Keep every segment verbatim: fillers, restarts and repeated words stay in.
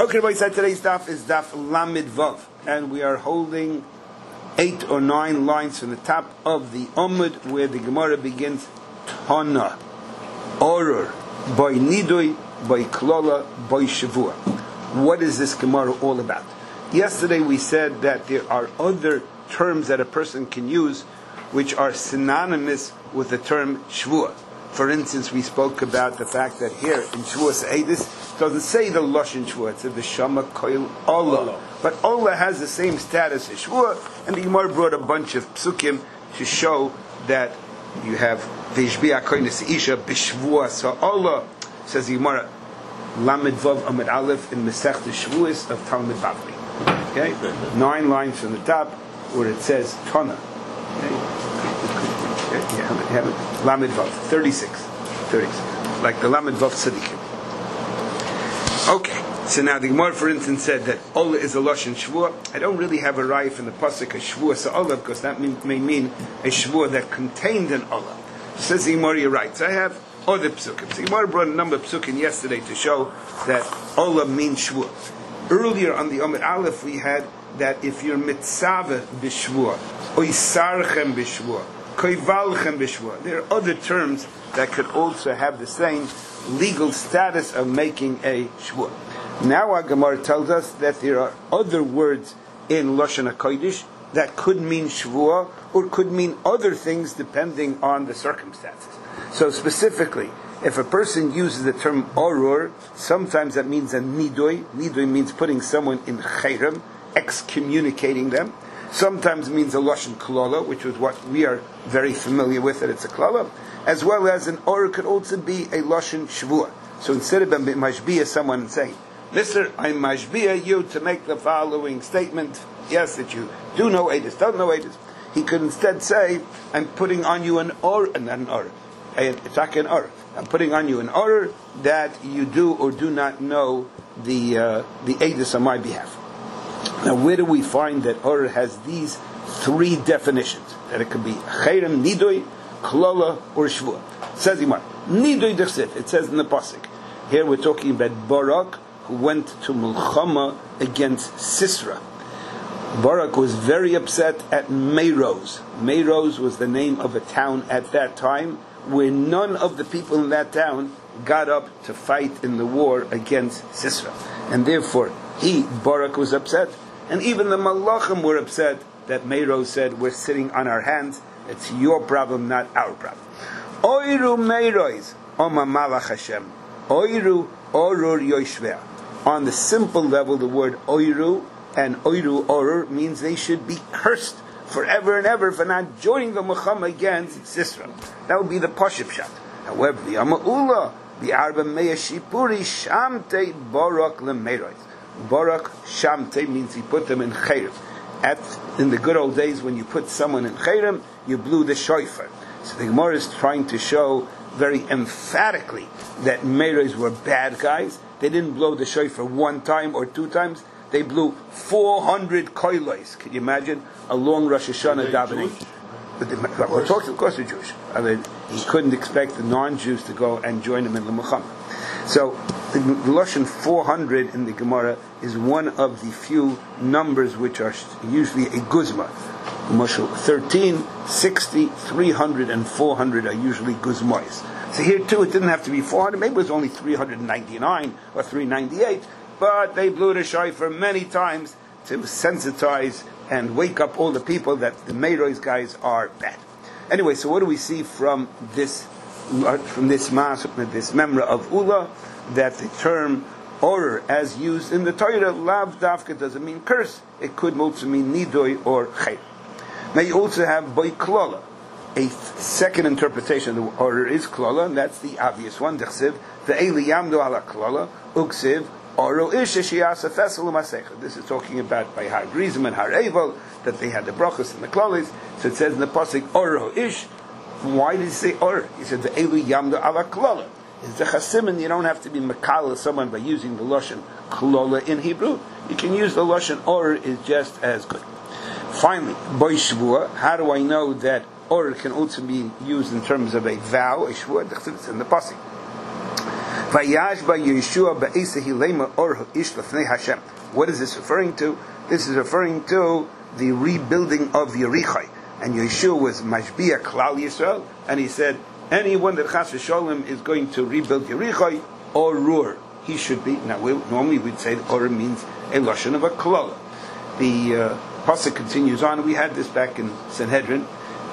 Okay, everybody said today's daf is daf Lamed Vav, and we are holding eight or nine lines from the top of the Omud where the Gemara begins Tana, Oror, by Nidui, by Klola, by Shavua. What is this Gemara all about? Yesterday we said that there are other terms that a person can use which are synonymous with the term Shavua. For instance, we spoke about the fact that here in Shavuos Eidus doesn't say the Lashon Shvuah, it says the Shama Koil Allah. But Allah has the same status as Shvuah, and the Gemara brought a bunch of psukim to show that you have Vishbiya Koinis Isha Bishvuah. So Allah says the Gemara Lamed Vav Amid Aleph in Mesech the Shavuos of Talmud Bavli. Okay, nine lines from the top where it says Tana. Okay. Yeah, Lamed Vav, thirty-six. thirty-six. Like the Lamed Vav Tzadikim. Okay, so now the Gemara, for instance, said that Allah is a Lashon Shvuah. I don't really have a raya from the Pasuk, a Shvuah so Allah, because that mean, may mean a Shvuah that contained an Allah. Says the Gemara, you're right. So I have other Psukim. So the Gemara brought a number of Psukim yesterday to show that Allah means Shvuah. Earlier on the Amid Aleph, we had that if you're Mitzaveh b'Shvuah, Oisarchem b'Shvuah, Koivalchem b'Shvuah, there are other terms that could also have the same legal status of making a shvuah. Now our Gemara tells us that there are other words in Lashon HaKodesh that could mean shvuah or could mean other things depending on the circumstances. So specifically, if a person uses the term oror, sometimes that means a nidoi. Nidoi means putting someone in chayrim, excommunicating them. Sometimes means a Lashon Klola, which is what we are very familiar with, that it's a Klola, as well as an Or could also be a Lashon Shvuah. So instead of being mashbiya someone and saying, Mister, I'm mashbiya you to make the following statement, yes, that you do know Edis, don't know Edis, he could instead say, I'm putting on you an Or, and not an Or, it's like an Or. I'm putting on you an Or that you do or do not know the uh, the Edis on my behalf. Now, where do we find that Or has these three definitions? That it could be Chayrim, Nidoi, Klola, or Shvuah. Says Imar, Nidoi Dechsiv. It says in the Pasuk. Here we're talking about Barak, who went to Mulchama against Sisera. Barak was very upset at Meroz. Meroz was the name of a town at that time, where none of the people in that town got up to fight in the war against Sisera. And therefore, he, Barak, was upset. And even the Malachim were upset that Meroz said, we're sitting on our hands. It's your problem, not our problem. Oiru Meroz, Oma Malach Hashem. Oiru Orur Yoshveh. On the simple level, the word Oiru and Oiru Orur means they should be cursed forever and ever for not joining the Muhammad against Sisera. That would be the Pashup Shat. However, the Ama'ula, the Arba Meya Shipuri, Shamte Barak LeMeroz. Barak Shamte means he put them in Chayrim. At in the good old days, when you put someone in Chayrim, you blew the shofar. So the Gemara is trying to show very emphatically that Meroz were bad guys. They didn't blow the shofar one time or two times. They blew four hundred koilos. Can you imagine a long Rosh Hashanah davening? But the, we're talking, of course, they're Jewish. I mean, he couldn't expect the non-Jews to go and join him in the Muhammad. So the Lashon four hundred in the Gemara is one of the few numbers which are usually a guzma. thirteen, sixty, three hundred, and four hundred are usually guzmois. So here too, it didn't have to be four hundred. Maybe it was only three hundred ninety-nine or three ninety-eight. But they blew the shofar many times to sensitize and wake up all the people that the Meroz guys are bad. Anyway, so what do we see from this from this mas, this memra of Ula, that the term Or, as used in the Torah, Lav Davka doesn't mean curse. It could also mean Nidoi or Chayr. Now you also have Boy Klola. A second interpretation of the Or is Klola, and that's the obvious one. Dechsiv, Ve'eli Yamdo ala Klola, Uksiv, Oro Ish Shiyasa Fesel Masecha. This is talking about by Har Grizim and Har Evel, that they had the brachos and the klolis. So it says in the pasuk Oro Ish. Why did he say Or? He said Ve'eli Yamdo ala Klola. It's a chasimin. You don't have to be makal someone by using the lashon klola in Hebrew. You can use the lashon or is just as good. Finally, boy shvua. How do I know that or can also be used in terms of a vow, a shvua? It's in the pasuk. Vayashba Yeshua ba'esahi lema or ish lefnei Hashem. What is this referring to? This is referring to the rebuilding of Yerichai. And Yeshua was Mashbiya Klal Yisrael, and he said, anyone that Chas v'Sholem is going to rebuild Yerichai, or Rur, he should be. Now, we, normally we'd say that Or means a lashon of a klala. The uh, pasuk continues on. We had this back in Sanhedrin.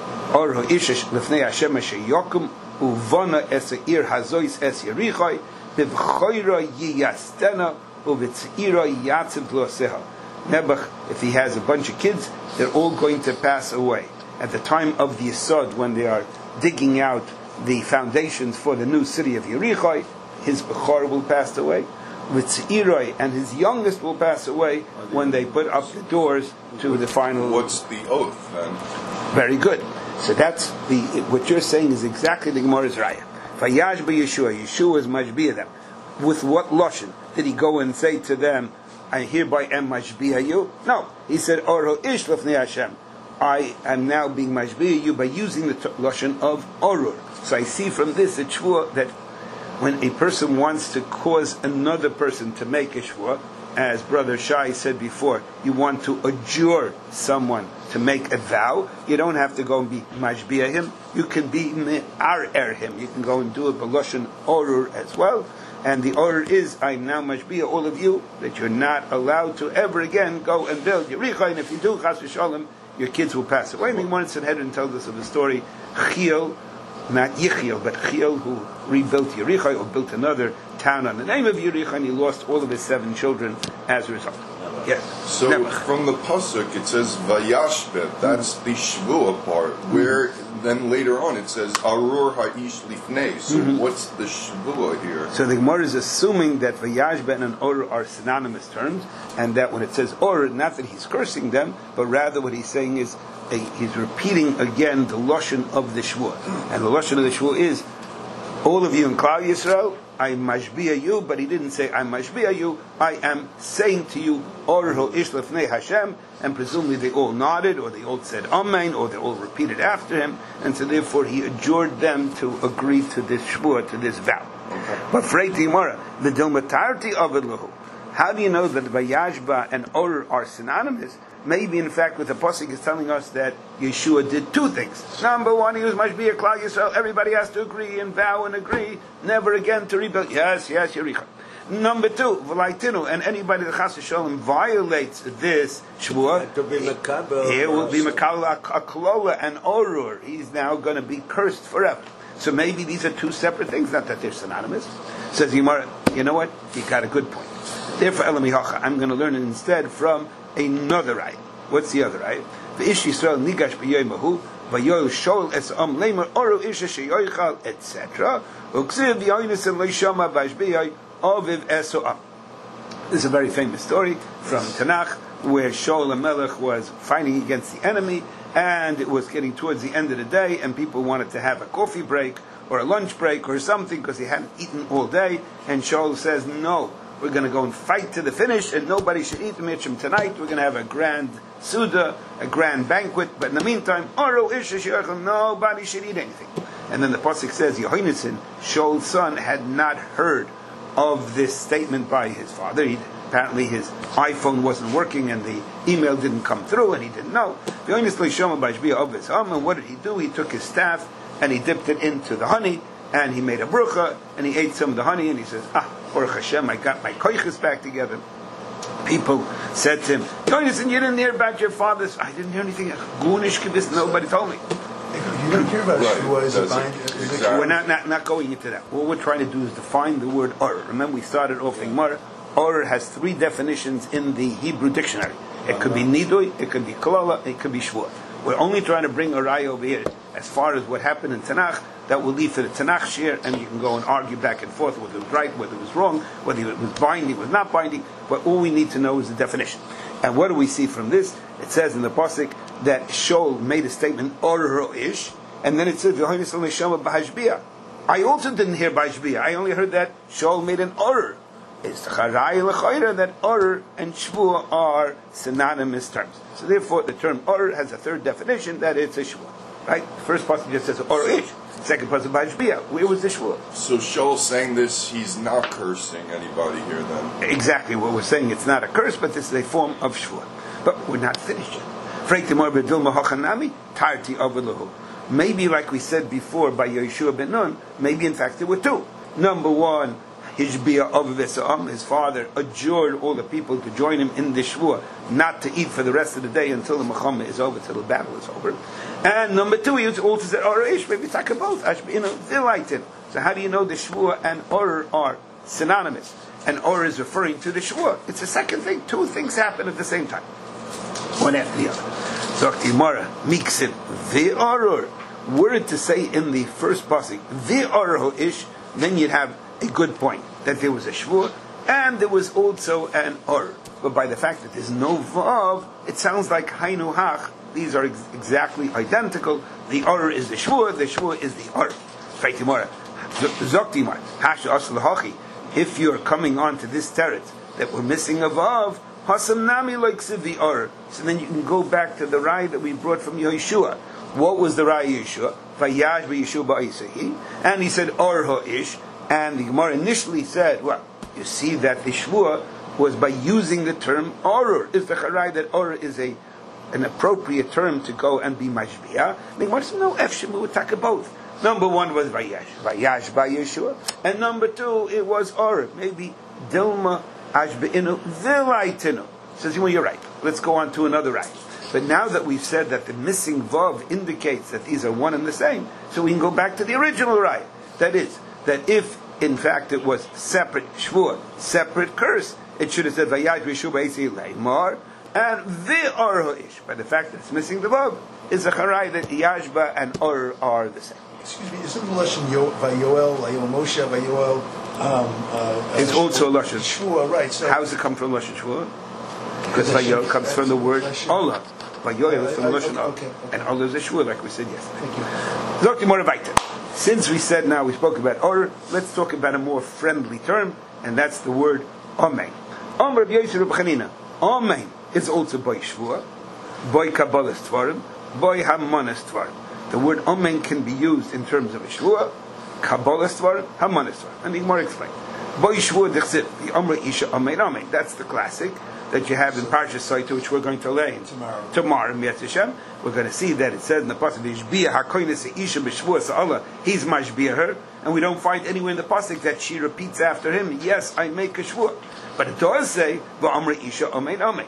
Or ha'ishesh lefnei Hashem asher uvana es ir hazois es Yerichai b'vchoira yiyastena uvitzira yatziv loseha. Nebuch, if he has a bunch of kids, they're all going to pass away. At the time of the Yesod, when they are digging out the foundations for the new city of Yerichai, his Bechor will pass away. Vitziroi and his youngest will pass away when they put up the doors to the final. What's the oath then? Very good. So that's the what you're saying is exactly the Gemara's raya. Vayash Yeshua, Yeshua is mashbiya them. With what lashon did he go and say to them, I hereby am mashbiya you? No, he said Oro ish lefnei Hashem. I am now being mashbiya you by using the lashon of Orur. So I see from this a shvua that when a person wants to cause another person to make a shvua, as Brother Shai said before, you want to adjure someone to make a vow, you don't have to go and be mashbiya him. You can be me'arer him. You can go and do a b'lashon Orur as well. And the order is, I am now mashbiya all of you, that you're not allowed to ever again go and build Yerichai, and if you do, chas v'sholem, your kids will pass away. I mean, one Sanhedrin tells us of the story, Chiel, not Yechiel, but Chiel, who rebuilt Yerichai, or built another town on the name of Yerichai, and he lost all of his seven children as a result. Yes. So Nebuch. From the pasuk it says Vayashbet. That's the shvua part. Where mm-hmm. then later on it says Arur ha'ish lifnei. So mm-hmm. what's the shvua here? So the Gemara is assuming that Vayashbet and Or are synonymous terms, and that when it says Or, not that he's cursing them, but rather what he's saying is a, he's repeating again the lashon of the shvua, and the lashon of the shvua is all of you in Klal Yisrael, I mashbiya you, but he didn't say I mashbiya you. I am saying to you, Or ish lefnei Hashem, and presumably they all nodded, or they all said Amen, or they all repeated after him, and so therefore he adjured them to agree to this shvur, to this vow. Okay. But Freiti Mara, the dilmatarti of Elohu. How do you know that Vayashba and Or are synonymous? Maybe, in fact, with the pasuk is telling us that Yeshua did two things. Number one, he was mashbiya Klal Yisrael. Everybody has to agree and vow and agree never again to rebuild. Yes, yes, Yerichai. Number two, v'laitinu, and anybody that chas v'sholem violates this shvua, he will be makabel aklola and orur. He's now going to be cursed forever. So maybe these are two separate things, not that they're synonymous. Says Yimar, you know what? You got a good point. Therefore, Elamihacha, I'm going to learn it instead from another ayah. What's the ayah? V'ish Yisrael nigash b'yoymahu v'yoy shol es am leimer oru isha sheyoychal et cetera uksiv v'yoynis and leishama b'ashbiyay oviv eso am. This is a very famous story from Tanakh where Shaul HaMelech was fighting against the enemy, and it was getting towards the end of the day, and people wanted to have a coffee break or a lunch break or something because they hadn't eaten all day, and Shaul says, no, we're going to go and fight to the finish, and nobody should eat the Mitchum tonight. We're going to have a grand Suda, a grand banquet, but in the meantime, nobody should eat anything. And then the pasuk says, Yehoinichin, Shaul's son, had not heard of this statement by his father. He, apparently his iPhone wasn't working, and the email didn't come through, and he didn't know. And what did he do? He took his staff, and he dipped it into the honey, and he made a brucha, and he ate some of the honey, and he says, ah, Baruch Hashem, I got my koiches back together. People said to him, Yonis, and you didn't hear about your father's, I didn't hear anything, Gunish Kibis, nobody told me. You don't care about right. Shua as a bind. Exactly. We're not, not, not going into that. What we're trying to do is define the word Or. Remember, we started off in Mar. Or has three definitions in the Hebrew dictionary. It could be Nidui, it could be Klala, it could be Shvua. We're only trying to bring a raya over here as far as what happened in Tanakh. That will lead to the Tanakh shir, and you can go and argue back and forth whether it was right, whether it was wrong, whether it was binding, was not binding. But all we need to know is the definition. And what do we see from this? It says in the pasuk that Shaul made a statement Or ish, and then it says I also didn't hear Bashbiyah. I only heard that Shaul made an Or. It's the Charai L'Choira that Or and Shvua are synonymous terms. So therefore, the term Or has a third definition, that it's a Shvua. Right? The first passage just says Or ish. Second pasuk by Hashbia. Where was the shvua? So Shaul saying this, he's not cursing anybody here then. Exactly what we're saying. It's not a curse, but this is a form of shvua. But we're not finished yet. Maybe, like we said before by Yeshua ben Nun, maybe in fact there were two. Number one, Hishbia of Vesa'am, his father adjured all the people to join him in the shvua, not to eat for the rest of the day until the Mechama is over, till the battle is over. And number two, he also said, Orish, maybe talk both. So how do you know the shvua and or are synonymous? And or is referring to the shvua. It's a second thing. Two things happen at the same time. One after the other. So Imara, Miksin, the or were it to say in the first pasuk, the or ish, then you'd have a good point that there was a shvua and there was also an or. But by the fact that there's no vav, it sounds like hainu hach. These are ex- exactly identical. The or is the shvua, the shvua is the or. If you're coming on to this teretz that we're missing a vav, hasam nami like the or. So then you can go back to the rai that we brought from Yeshua. What was the rai Yeshua? Vayash b'Yeshua ba'Isahi, and he said or ha'ish. And the Gemara initially said, well, you see that the shvua was by using the term orur. Is the charai that orur is a an appropriate term to go and be mashbiah? The Gemara said, no, efshim, we would talk both. Number one was vayash, vayash by Yeshua, and number two it was orur. Maybe dilma ashbeinu vilaitinu. Says, well, you're right. Let's go on to another right. But now that we've said that the missing vav indicates that these are one and the same, so we can go back to the original right. That is, that if in fact it was separate shvua, separate curse, it should have said Vayaj B'Yeshua B'Eisi Leimar and the or ish. But the fact that it's missing the vav is a charai that Yashba and or are the same. Excuse me, isn't the lashon Vayoel, Vayoel Moshe, Vayoel? Um, uh, it's also a lashon shvua, right? So how does it come from lashon shvua? Because Vayoel comes from the word Olah. Vayoel is from the lashon Olah, and Olah is a shvua, like we said yesterday. Thank you. Zokti more weiter. Since we said now, we spoke about or, let's talk about a more friendly term, and that's the word Amen. Amr Rabbi Yosef Rabbi Chanina. Amen is also by Shvua, by Kabbalah Stvarim, by Hamanas Stvarim. The word Amen can be used in terms of a Shvua, Kabbalah Stvarim, Hamanas Stvarim. And he more explain. By Shvua Dechsiv, the Amr Isha Amen Amen. That's the classic that you have in Parshas Saita, which we're going to learn tomorrow. Tomorrow, Mi'at Hashem. We're going to see that it says in the pasuk, "Yishbia hakoynes isha b'shvua sa'ala." He's mashbia her, and we don't find anywhere in the pasuk that she repeats after him, "Yes, I make a shvua." But it does say, "V'amri isha amen amen."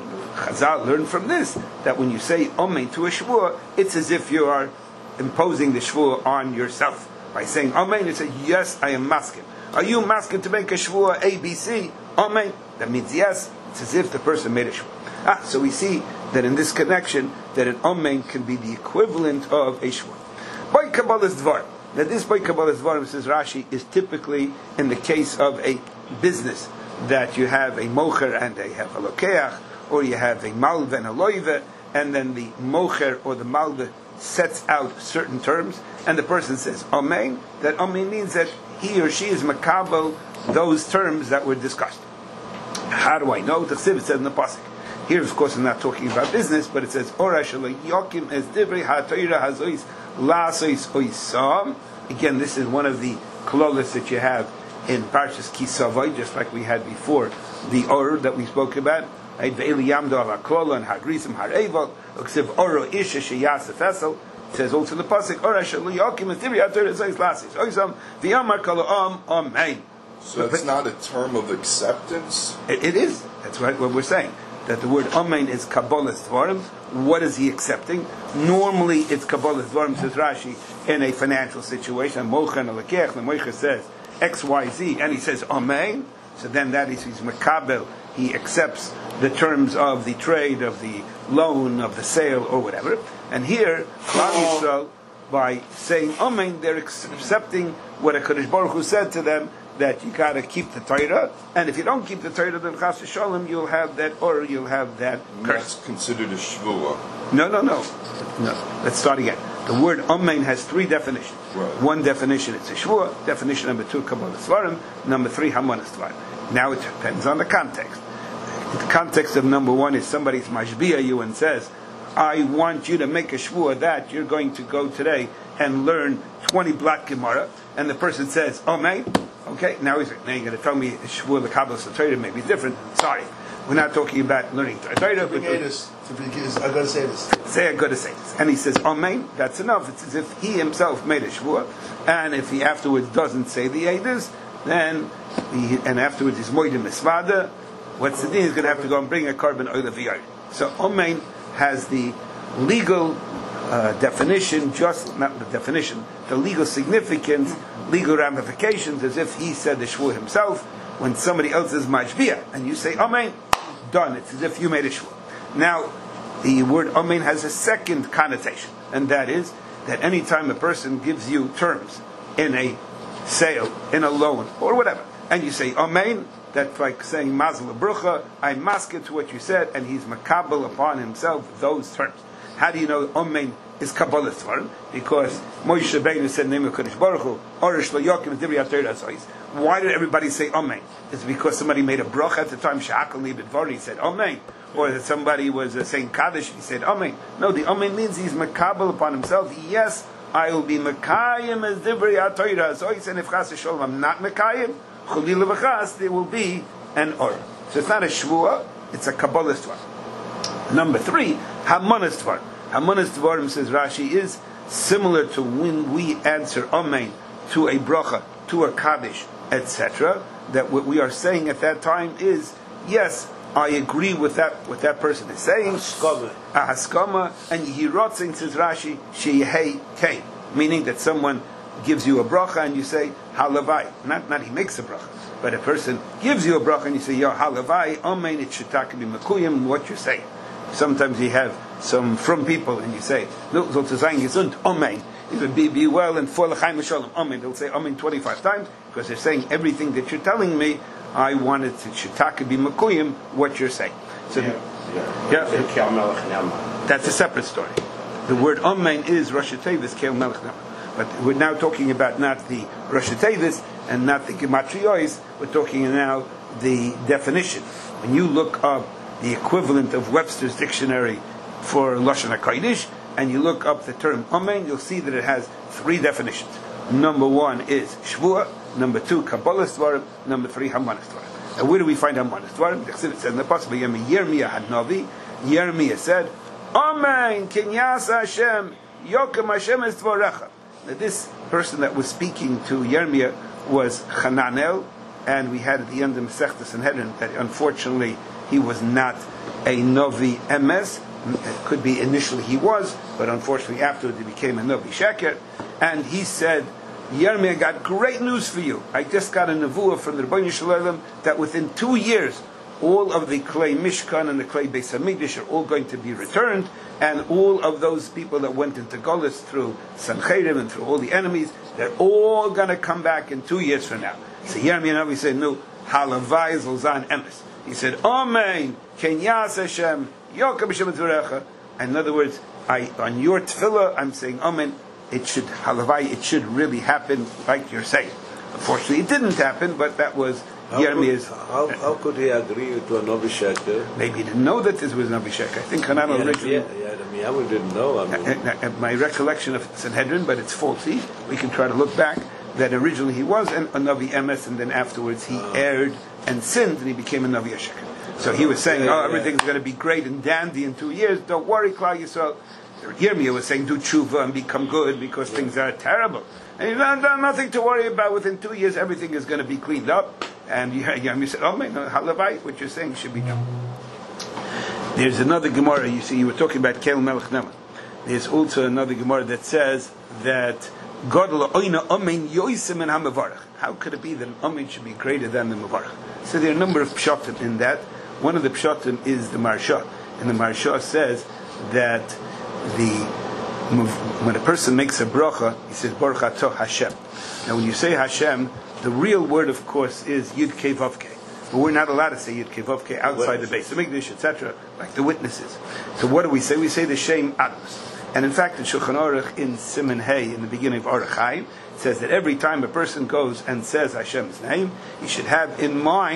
Chazal learned from this that when you say amen to a shvua, it's as if you are imposing the shvua on yourself by saying amen. You say, "Yes, I am masking." Are you masking to make a shvua A B C? Amen. That means yes. It's as if the person made a shvua. Ah, so we see that in this connection, that an amen can be the equivalent of a shvua. By Kabbalah's Dvar. Now this by Kabbalah's Dvar, says Rashi, is typically in the case of a business that you have a mocher and they have a lokeach, or you have a malve and a loive, and then the mocher or the malve sets out certain terms, and the person says amen. That amen means that he or she is makabel those terms that were discussed. How do I know? The Chsiv says in the pasuk. Here, of course, I'm not talking about business, but it says Orashal Yokim as Divrei HaTorah Hazois Lasois Oisam. Again, this is one of the klolos that you have in Parshas Kisavai, just like we had before the Or that we spoke about. It says also in the pasuk Orashal Yokim as Divrei HaTorah Hazois Lasois Oisam V'Yamar Kaloam Amen. So it's not a term of acceptance? It, it is. That's right, what we're saying. That the word Amen is Kabbalah Dvarim. What is he accepting? Normally it's Kabbalah Dvarim, says Rashi, in a financial situation. Mocha and Alekech, the Mocha says X, Y, Z, and he says Amen. So then that is he's Makabel. He accepts the terms of the trade, of the loan, of the sale, or whatever. And here, Klal Yisrael, by saying Amen, they're accepting what a Kadosh Baruch Hu said to them, that you got to keep the Torah, and if you don't keep the Torah, then Chas v'Shalom, you'll have that, or you'll have that curse. That's considered a shvua. No, no, no, no. Let's start again. The word Amen has three definitions. Right. One definition, it's a shvua. Definition number two, Kabbalah Svarim. Number three, Hamanas Svarim. Now it depends on the context. The context of number one is somebody's mashbiah you and says, I want you to make a shvua that you're going to go today and learn twenty black Gemara, and the person says, Amen. Okay, now he's like, now you're going to tell me shvua the Kabbalah Torah maybe different. Sorry, we're not talking about learning Torah. To begin this, to begin this, I got to say this. Say I got to say this, and he says, Amen. That's enough. It's as if he himself made a shvua, and if he afterwards doesn't say the edus, then he, and afterwards he's moidim misvada. What's the deal? He's going to have to go and bring a carbon oil of yard. So Amen has the legal uh, definition, just not the definition, the legal significance, legal ramifications, as if he said the shvua himself. When somebody else is mashbiyah, and you say Amen, done. It's as if you made a shvua. Now, the word Amen has a second connotation, and that is that any time a person gives you terms in a sale, in a loan, or whatever, and you say Amen, that's like saying Mazel Brucha, I mask it to what you said, and he's makabel upon himself those terms. How do you know Amen is Kabbalah Tvarim? Because Moshe Rabbeinu said, Name of Kodesh Baruch Hu, Orish Lo Yokim Divrei HaTorah Zois. Why did everybody say Amen? Is it because somebody made a bracha at the time, Sha'akal Li B'Dvari, he said Amen? Or that somebody was uh, saying Kaddish, he said Amen? No, the Amen means he's makabel upon himself. Yes, I will be Mekayim as Divrei HaTorah Zois, and if Chas V'Sholom I'm not Mekayim, Chulil V'Chas, there will be an Or. So it's not a Shvuah, it's a Kabbalah Tvar. Number three, Hamonas Tvar. Hamonas Tvarim, says Rashi, is similar to when we answer Amen to a bracha, to a Kaddish, et cetera. That what we are saying at that time is, yes, I agree with that what that person is saying. Haskama. A haskama, and Yehirotzin, says Rashi, Sheyehei Kei, meaning that someone gives you a bracha and you say halavai. Not not he makes a bracha, but a person gives you a bracha and you say, Yo, halavai, amen, it should talk to be makuyim, what you say. Sometimes you have some from people and you say, look, sozusagen gesund, amen. It would be, be well and for l'chaim v'sholom, amen. They'll say amen twenty-five times because they're saying everything that you're telling me, I want it to should talk to be makuyim, what you're saying. So Yeah. yeah. Yeah. That's a separate story. The word amen is Rosh Tevis, Keil Melech Nama. But we're now talking about not the Rosh Tevis and not the Gematriyos, we're talking now the definition. When you look up the equivalent of Webster's dictionary for Lashon HaKodesh, and you look up the term Amen, you'll see that it has three definitions. Number one is Shvuah, number two, Kabbalah Dvarim, number three, Hamonas Dvarim. And where do we find Hamonas Dvarim? It says in the Pasuk, Yirmiyah had Navi, Yirmiyah said, Amen, Kinyasa Hashem, Yokem Hashem es Dvarecha. Now this person that was speaking to Yirmiyah was Hananel, and we had at the end of Masechta Sanhedrin that unfortunately he was not a Novi Emes. It could be initially he was, but unfortunately afterwards he became a Novi Sheker. And he said, Yirmiyah got great news for you. I just got a nevuah from the Rebbeinu Shalom that within two years all of the clay Mishkan and the clay Beis Hamikdash are all going to be returned, and all of those people that went into Golus through Sancheriv and through all the enemies, they're all going to come back in two years from now. So Yirmiyah Navi said, no, Halavai Zolzan Emes. He said, Amen, Ken Yas Hashem, Yokem Hashem Dvarecha. In other words, I on your tefillah, I'm saying Amen. It should Halavai. It should really happen, like you're saying. Unfortunately, it didn't happen, but that was Yirmiyah's. How, how could he agree to a Novi Sheker? Maybe he didn't know that this was Novi Sheker. I think Hanan Yeah, originally. yeah, yeah, the Miyamu didn't know. I mean, Uh, uh, my recollection of Sanhedrin, but it's faulty. We can try to look back that originally he was an, a Navi Emes, and then afterwards he uh, erred and sinned, and he became a Navi Yeshek. So he was saying, Yeah, "Oh, yeah. everything's going to be great and dandy in two years. Don't worry, Klal Yisrael." Yirmiyah was saying, "Do tshuva and become good because yeah. things are terrible." And he said, no, "Nothing to worry about. Within two years, everything is going to be cleaned up." And Yirmiyah said, "Oh, man, halavai, what you're saying should be true." There's another Gemara. You see, you were talking about Kel Melech Nama. There's also another Gemara that says that Gadol Oina Amen Yoisim and Hamavarach. How could it be that an Amen should be greater than the Mavarach? So there are a number of pshatim in that. One of the pshatim is the Marsha, and the Marsha says that the when a person makes a bracha, he says Baruch Atah Hashem. Now, when you say Hashem, the real word, of course, is Yud Kei Vav Kei. But we're not allowed to say Yud Kei Vav Kei outside witnesses. The Beis Hamikdash, et cetera, like the witnesses. So what do we say? We say the Shem Atmos. And in fact, in Shulchan Aruch, in Siman Hay, in the beginning of Aruch Chaim, it says that every time a person goes and says Hashem's name, he should have in mind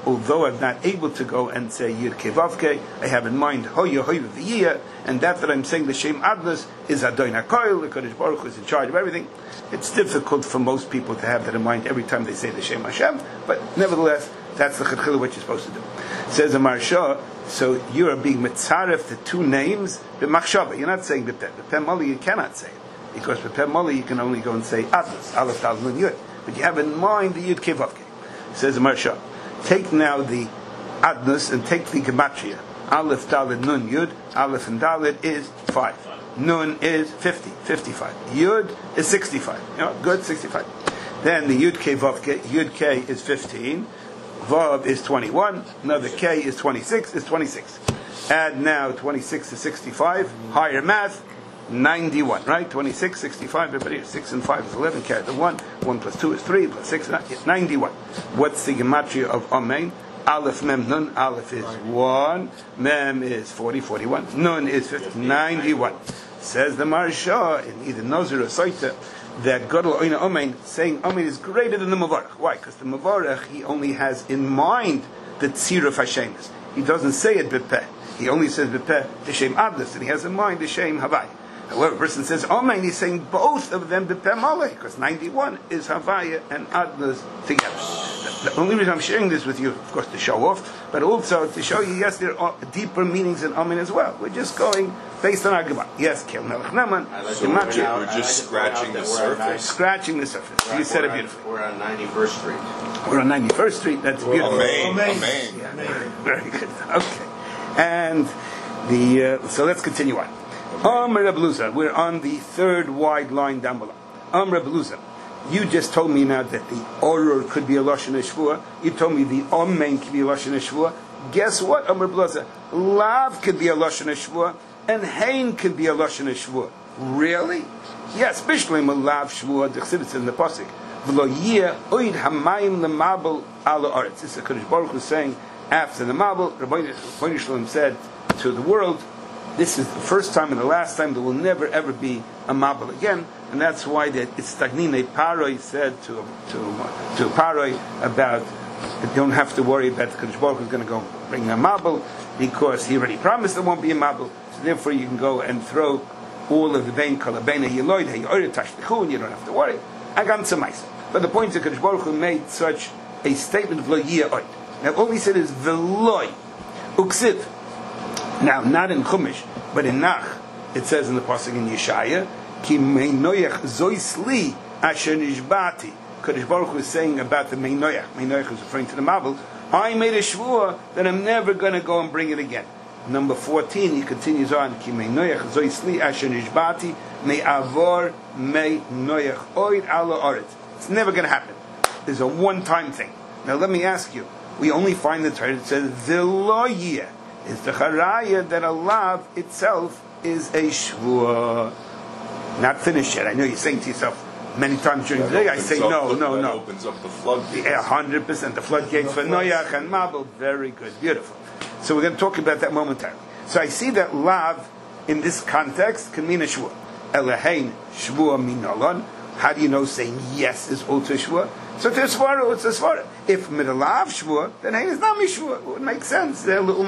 although I'm not able to go and say Yud Kei Vav Kei, I have in mind Hoya Hoya V'Yiyah, and that that I'm saying the Shem Adnus is Adon HaKoil, the Kodesh Baruch Hu is in charge of everything. It's difficult for most people to have that in mind every time they say the Shem Hashem, but nevertheless, that's the Chedchila what you're supposed to do. Says the Maharsha, so you are being mitzaref the two names, b'machshava. You're not saying b'peh. B'peh Mali you cannot say it. Because b'peh Mali you can only go and say Adnus, Aleph, Dalet, Nun, Yud. But you have in mind the Yud Kei Vav Kei. Says the Maharsha, take now the Adnus and take the Gematria. Aleph, Dalet, Nun, Yud. Aleph and Dalet is five. Nun is fifty, fifty-five. Yud is sixty-five. You know, good, sixty-five. Then the Yud Kei Vav Kei, Yud Kei is fifteen. Vav is twenty-one. Another K is twenty-six. Is twenty-six. Add now twenty-six to sixty-five. Higher math, ninety-one. Right? twenty-six, sixty-five. Everybody, six and five is eleven. Carry the one. one plus two is three. Plus six is ninety-one. What's the gematria of Amen? Aleph, Mem, Nun. Aleph is one. Mem is forty, forty-one. Nun is fifty, ninety-one. Says the Maharsha in either Nazir or Saita that Gadol Oina Amen, saying Amen is greater than the Mavarech. Why? Because the Mavarech, he only has in mind the Tzir of Hashemus. He doesn't say it B'peh. He only says B'peh, the Shem Abdus, and he has in mind the Shem Havai. However, a person says Amen, he's saying both of them B'peh Maleh, because ninety-one is Havaya and Adnus together. The only reason I'm sharing this with you, of course, to show off, but also to show you, yes, there are deeper meanings in Amen as well. We're just going based on our Gemara. Yes, Kel Melech Naman, So we're, we're just scratching the surface. Scratching the surface. You said it beautifully. We're on ninety-first Street. We're on ninety-first Street. That's beautiful. Amen. Amen. Amen. Yeah, very good. Okay. And the uh, so let's continue on. Amr Reb Eliezer. We're on the third wide line down below. Amr Reb Eliezer. You just told me now that the Orur could be a Lashon Shvua. You told me the Amen could be a Lashon Shvua. Guess what, Amr Reb Eliezer? Lav could be a Lashon Shvua, and Hein could be a Lashon Shvua. Really? Yes, especially Malav Shvua, the Chassidus in the Pasuk. V'lo yeh oid hamayim lemabel ala aretz. This is Kodesh Baruch Hu saying after the Mabel, Rabbeinu Shalom said to the world, this is the first time and the last time there will never ever be a Mabel again, and that's why that it's Stagnine Paroi said to to to Paroi about you don't have to worry about the Kodesh Baruch Hu is going to go bring a Mabel because he already promised there won't be a Mabel, so therefore you can go and throw all of the Bein Kalabena Yeloid Hayorid Tashtichu, and you don't have to worry. I got some mice. But the point is that Kodesh Baruch Hu made such a statement of Lo Yeh Oid. Now all he said is Veloy Uksiv. Now, not in Chumash, but in Nach, it says in the pasuk in Yeshaya, Ki meinoyach zoisli asher nishbati. Kodesh Baruch Hu is saying about the meinoyach. Meinoyach is referring to the Mabel. I made a shvua that I'm never going to go and bring it again. Number fourteen, he continues on, Ki meinoyach zoisli asher nishbati me avor me noyach oid ala oretz. It's never going to happen. It's a one-time thing. Now let me ask you, we only find the Torah that says Veloyeh. Is the charaya that a lav itself is a shvua. Not finished yet. I know you're saying to yourself many times during That the day, I say no, the, no, that no. opens up the floodgates. Yeah, one hundred percent. The floodgates for Noach and Mabel. Very good. Beautiful. So we're going to talk about that momentarily. So I see that lav in this context can mean a shvua. Elahein shvua minalon. How do you know saying yes is also shvua? So to svara, it's a svara. If midalav shvua, then hein is not mishvua. It would make sense.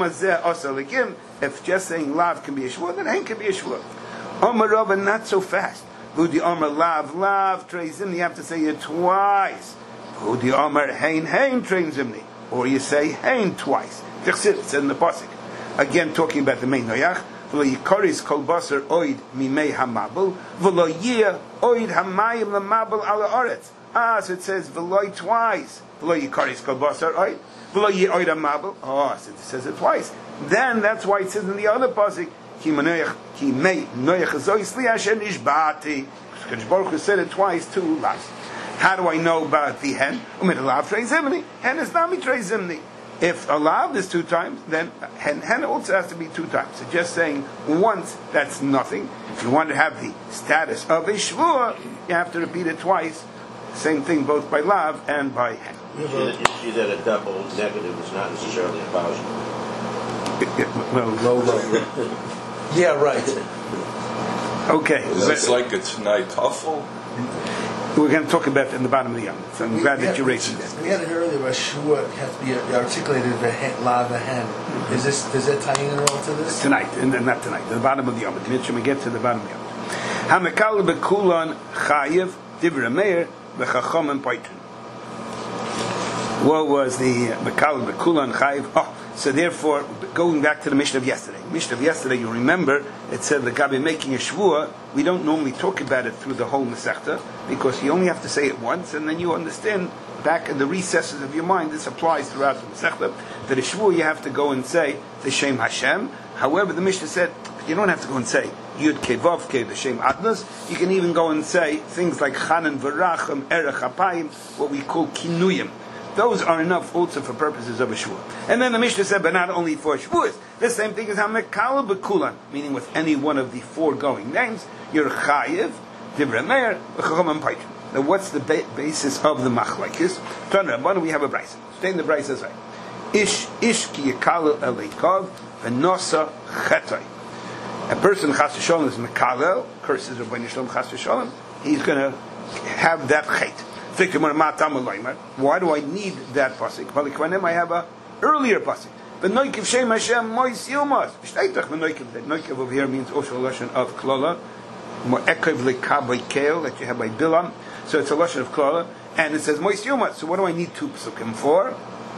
If just saying lav can be a shvua, then hein can be a shvua. Omar Rabba, not so fast. Vudi Omar lav, lav treizimni. You have to say it twice. Vudi Omar hein, hein treizimni. Or you say hein twice. It's in the pasuk. Again, talking about the main noyach. V'lo yikaris kol basar oid mimei hamabel. V'lo yeh oid hamayim lemabel ala aretz. Ah, so it says v'loy twice. V'lo yikaris kol basar oid. V'lo yeh oid hamabel. Oh, so it says it twice. Then that's why it says in the other pasuk, Ki menoyach ki mei noyach zois li asher nishbati. Kodesh Baruch Hu said it twice to last. How do I know about the hen? Umid alav trei zimni. Hen is not mitrei zimni. If allowed is two times, then hen, hen also has to be two times. So just saying once, that's nothing. If you want to have the status of a shvua, you have to repeat it twice. Same thing both by lav and by hen. You see that, you see that a double negative is not necessarily a positive. Well, Low, low. Yeah, right. okay. Is this like a tonight tuffle? We're going to talk about it in the bottom of the Yom. So I'm We- glad we that had- you're raising this. We had it earlier where Shua has to be articulated v'hen- la v'hen. Is this, does that tie in at all to this? Tonight, and not tonight, the bottom of the Yom. When we get to the bottom of the Yom. Hamekal bekulan chayiv divra meir v'chachomim poitrin. What was the Mekal bekulan chayiv? Oh, so therefore, going back to the Mishnah of yesterday. Mishnah of yesterday, you remember, it said that Gabi making a shvua, we don't normally talk about it through the whole Masechta, because you only have to say it once, and then you understand back in the recesses of your mind, this applies throughout the Masechta, that a shvua you have to go and say the Shem Hashem. However, the Mishnah said, you don't have to go and say Yud Ke Vav Ke the Shem Adnas. You can even go and say things like Chanan V'Racham Erech Apayim, what we call Kinuyim. Those are enough also for purposes of a shvua. And then the Mishnah said, but not only for shvuas. The same thing is hamekal bekulan, meaning with any one of the foregoing names, you're chayiv, divrei meir, v'chachom paitim. Now, what's the ba- basis of the machlekes? Turn around. Why do we have a brayso? Stay in the brayso as right. Ish ish ki yekal eleikov v'nosa chetay. A person chas v'sholem is mekalel, curses Rabbeinu Shalom chas v'sholem. He's going to have that chet. Why do I need that pasuk? I have a earlier pasuk. The noikiv shem Hashem mois yilmas. Shteitach the noikiv. That noikiv over here means also a lashon of klala. More ekev lekabay keel that you have by Bilam. So it's a lashon of klala, and it says mois yilmas. So what do I need two pasukim for?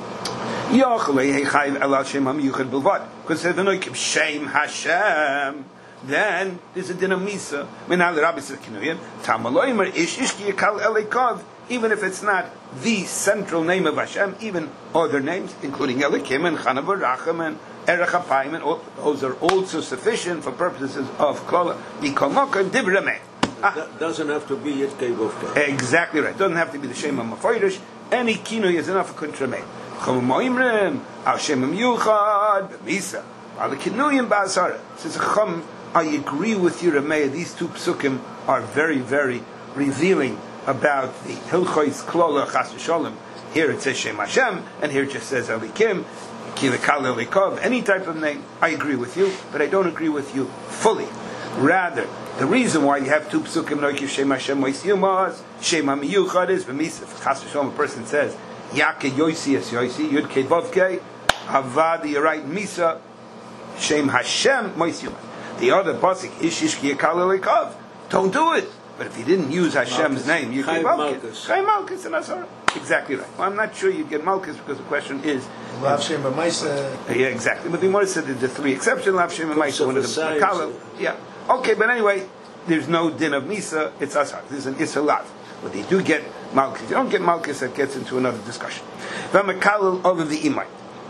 Yachalei heichayv elal shem hamiyuchad bilvad. Because it says the noikiv shem Hashem. Then there's a din of misa. Minal rabbi says kinuyim. Tamaloimer ish ish ki yekal eleikav. Even if it's not the central name of Hashem, even other names, including Elikim and Chana V'Racham and Erech Apayim, and all, those are also sufficient for purposes of Klola. Mikol Mokem Divrei Meir. That doesn't have to be Yud Kei Vav Kei. Exactly right. Doesn't have to be the Shem HaMafoirish. Any kino is enough for Kuntra Meir. Chom Moimrim, Al Shem HaMyuchad, B'Misa, Al Kinuyim Ba'asara. Says Chom, I agree with you, Rameh. These two psukim are very, very revealing about the Hilchois Klola Chas V'Sholem. Here it says Shem Hashem, and here it just says Elikim, Kilekal Elikov, any type of name. I agree with you, but I don't agree with you fully. Rather, the reason why you have two psukim Noikiv Shem Hashem Mois Yilmas, Shem HaMiyuchad is B'Misa. If Chas V'Sholem, a person says Yake Yosi Es Yosi, Yud Kei Vav Kei, Avad, you're right, Misa, Shem Hashem Mois Yilmas. The other pasuk Ish Ish Kilekal Elikov. Don't do it. But if you didn't use Hashem's name, you get Malkus. Chaim Malkus and Asara. Exactly right. Well, I'm not sure you'd get Malkus because the question is. Lav Shem B'Maisa. Yeah, exactly. But the Gemara said that the three exceptions, Lav Shem B'Maisa, one of them is Kalel. Yeah. Okay, but anyway, there's no din of Misa, it's Asar. There's an Isalav. But they do get Malkus. If you don't get Malkus, that gets into another discussion. V'Mekalel over the Imai.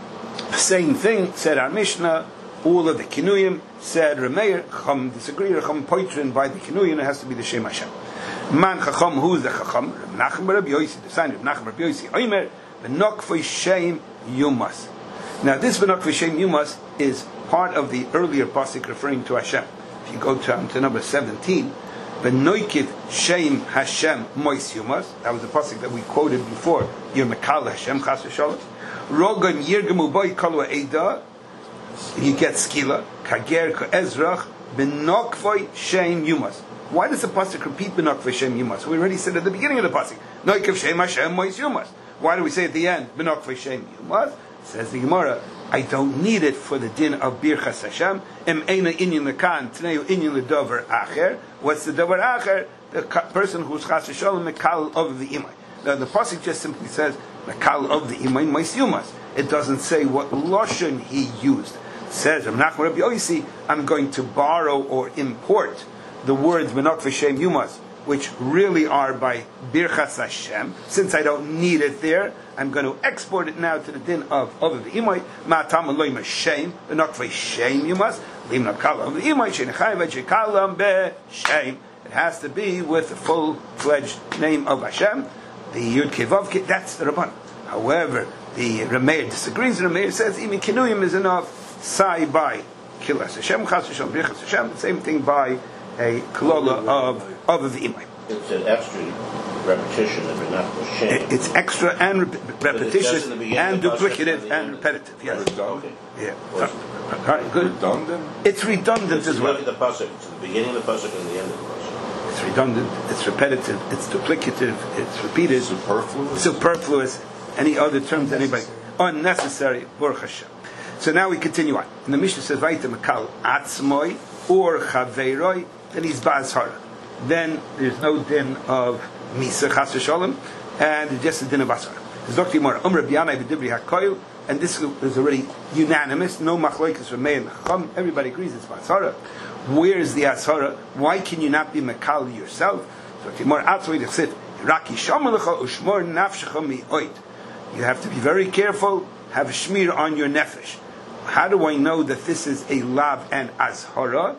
Same thing, said our Mishnah. All of the Kinuyim said Rameir, Chacham disagree, Chacham poitrin by the Kinuyim, it has to be the Shem Hashem. Man Chacham, who's the Chacham? Reb Nachman Rabbi Yosi, the sign of Reb Nachman Rabbi Yosi, Oimer, V'nokvei Shem Yumas. Now this V'nokvei Shem Yumas is part of the earlier pasuk referring to Hashem. If you go to, um, to number seventeen, V'noikiv Shem Hashem Mois Yumas, that was the pasuk that we quoted before, Yir Mekal Hashem Chas V'Sholem, Rogam Yirgemu Boi Kalu Eidah, you get skila, kager ezrach, benokvoi shem yumas. Why does the pasuk repeat benokvoi shem yumas? We already said at the beginning of the pasuk, noikev shem Hashem mois yumas. Why do we say at the end benokvoi shem yumas? Says the Gemara, I don't need it for the din of birchas Hashem. Em eina inyan lekan tneu inyan ledover acher. What's the dover acher? The person who's chas v'sholem mekal of the imay. Now the pasuk just simply says mekal of the imay mois yumas. It doesn't say what lashon he used. Says Reb Nachman Rabbi Yosi, I'm going to borrow or import the words Menok V'Shem Yumas, which really are by Birchas Hashem. Since I don't need it there, I'm going to export it now to the din of of the Imay. Ma'atam Eloim Hashem Menok V'Shem Yumas Lim Nakalam the Imay Shenechayim V'Shekalam B'Shem. It has to be with the full-fledged name of Hashem. The Yud Kevav, that's the Rabban. However, the Rameir disagrees. The Rameir says even Kinuyim is enough. Sai by Kilas Hashem, Chas Hashem, Birchas Hashem, the same thing by a Klola of of the Imay. It's an extra repetition of Menach Shem. It's extra and rep- repetitious and duplicative and repetitive. Yes. Redundant? Yeah. All right, good. Redundant? It's redundant If as you well. look at the pasuk, it's the beginning of the pasuk and the end of the pasuk. It's redundant, it's repetitive, it's duplicative, it's repeated, Superfluous. superfluous, any other terms, anybody, unnecessary, Baruch Hashem. So now we continue on. And the Mishnah says, Vaita Makal Atzmoi or Chaveiroi, then he's Ba'azhara. Then there's no din of Misa Chas v'Shalom, and just a din of Ba'azhara. There's Doctor Yimar, Umar B'yanai B'dibri HaKoil, and this is already unanimous, no machloikas from Mei and Chacham, everybody agrees it's Ba'azhara. Where is the Azhara? Why can you not be Makal yourself? So Doctor Yimar, Atzmoi D'chsit, Raki Shamalecha Ushmor Nafshecha Mi'oid. You have to be very careful, have a shmir on your nefesh. How do I know that this is a lav and azhara?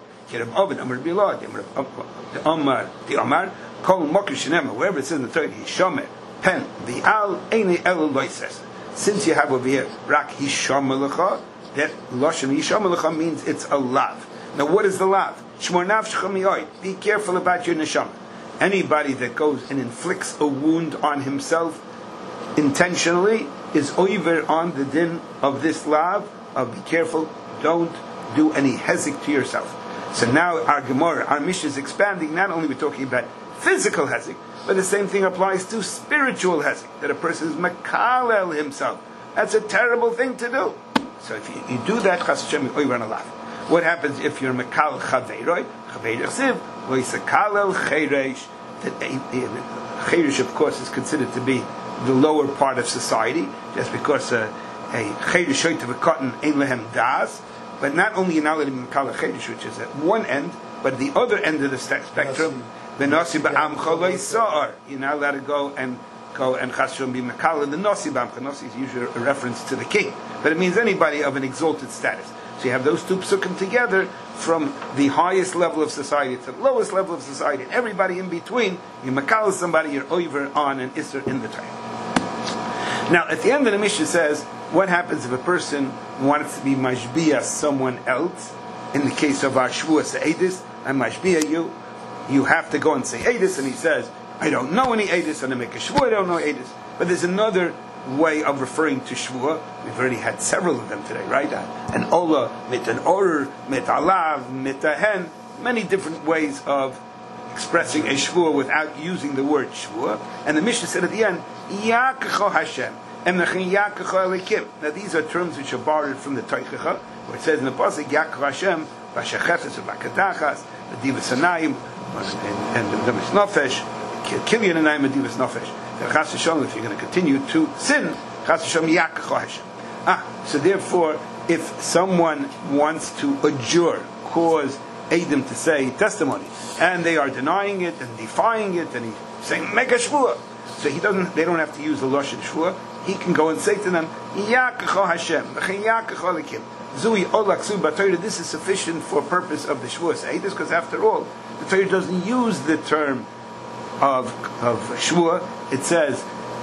Wherever it says in the Torah, Hishomer, pen, the al, eine el loises. Since you have over here, rak hishomer lecha, that lashon hishomer lecha means it's a lav. Now what is the lav? Shmor nafshecha mi'oid. Be careful about your neshama. Anybody that goes and inflicts a wound on himself intentionally is over on the din of this lav. Of be careful, don't do any hezek to yourself. So now our Gemara, our Mishnah is expanding. Not only we're talking about physical hezek, but the same thing applies to spiritual hezek, that a person is makalel himself. That's a terrible thing to do. So if you, you do that, chas Hashem, you run a lav. What happens if you're makal chaveiroi? Chaveiroi siv loisakalel cheiresh. That cheiresh, of course, is considered to be the lower part of society, just because uh, a chayrish shoyt of a cotton ein lehem das, but not only you're not letting makal chayrish, which is at one end, but at the other end of the spectrum, the nasi ba'am choloi sa'ar, you're not allowed to go and go and chasshom be makal in the nasi ba'am. Nasi is usually a reference to the king, but it means anybody of an exalted status. So you have those two psukim together, from the highest level of society to the lowest level of society, and everybody in between. You makal somebody, you're over on an isser in the Torah. Now, at the end of the Mishnah says, what happens if a person wants to be mashbiya someone else? In the case of our shvuas eidus, I'm mashbiya you. You have to go and say eidus, and he says, I don't know any eidus, and I make a shvuah, I don't know eidus. But there's another way of referring to shvuah. We've already had several of them today, right? An ola, mit an or, mit alav, mit a hen. Many different ways of expressing a shvuah without using the word shvuah. And the Mishnah said at the end, Yakecho Hashem, Emnachin Yakecho Elikim. Now these are terms which are borrowed from the Teichecha, where it says in the pasuk Yakecho Hashem, Vashachefes V'Akadachas, Medivas Hanayim, and the Demis Nofesh, Kilyan Hanayim, Medivas Nofesh. And Chas V'Shalom, if you're going to continue to sin, Chas V'Shalom Yakecho Hashem. Ah, so therefore, if someone wants to adjure, cause Adam to say testimony, and they are denying it and defying it, and he's saying make a shvuah, so he doesn't. They don't have to use the lashon shvuah. He can go and say to them, Yakecho Hashem, Yakecho Elikim, Zui Olaksu B'Torah. This is sufficient for purpose of the shvuah. Say this because after all, the Torah doesn't use the term of of shvuah. It says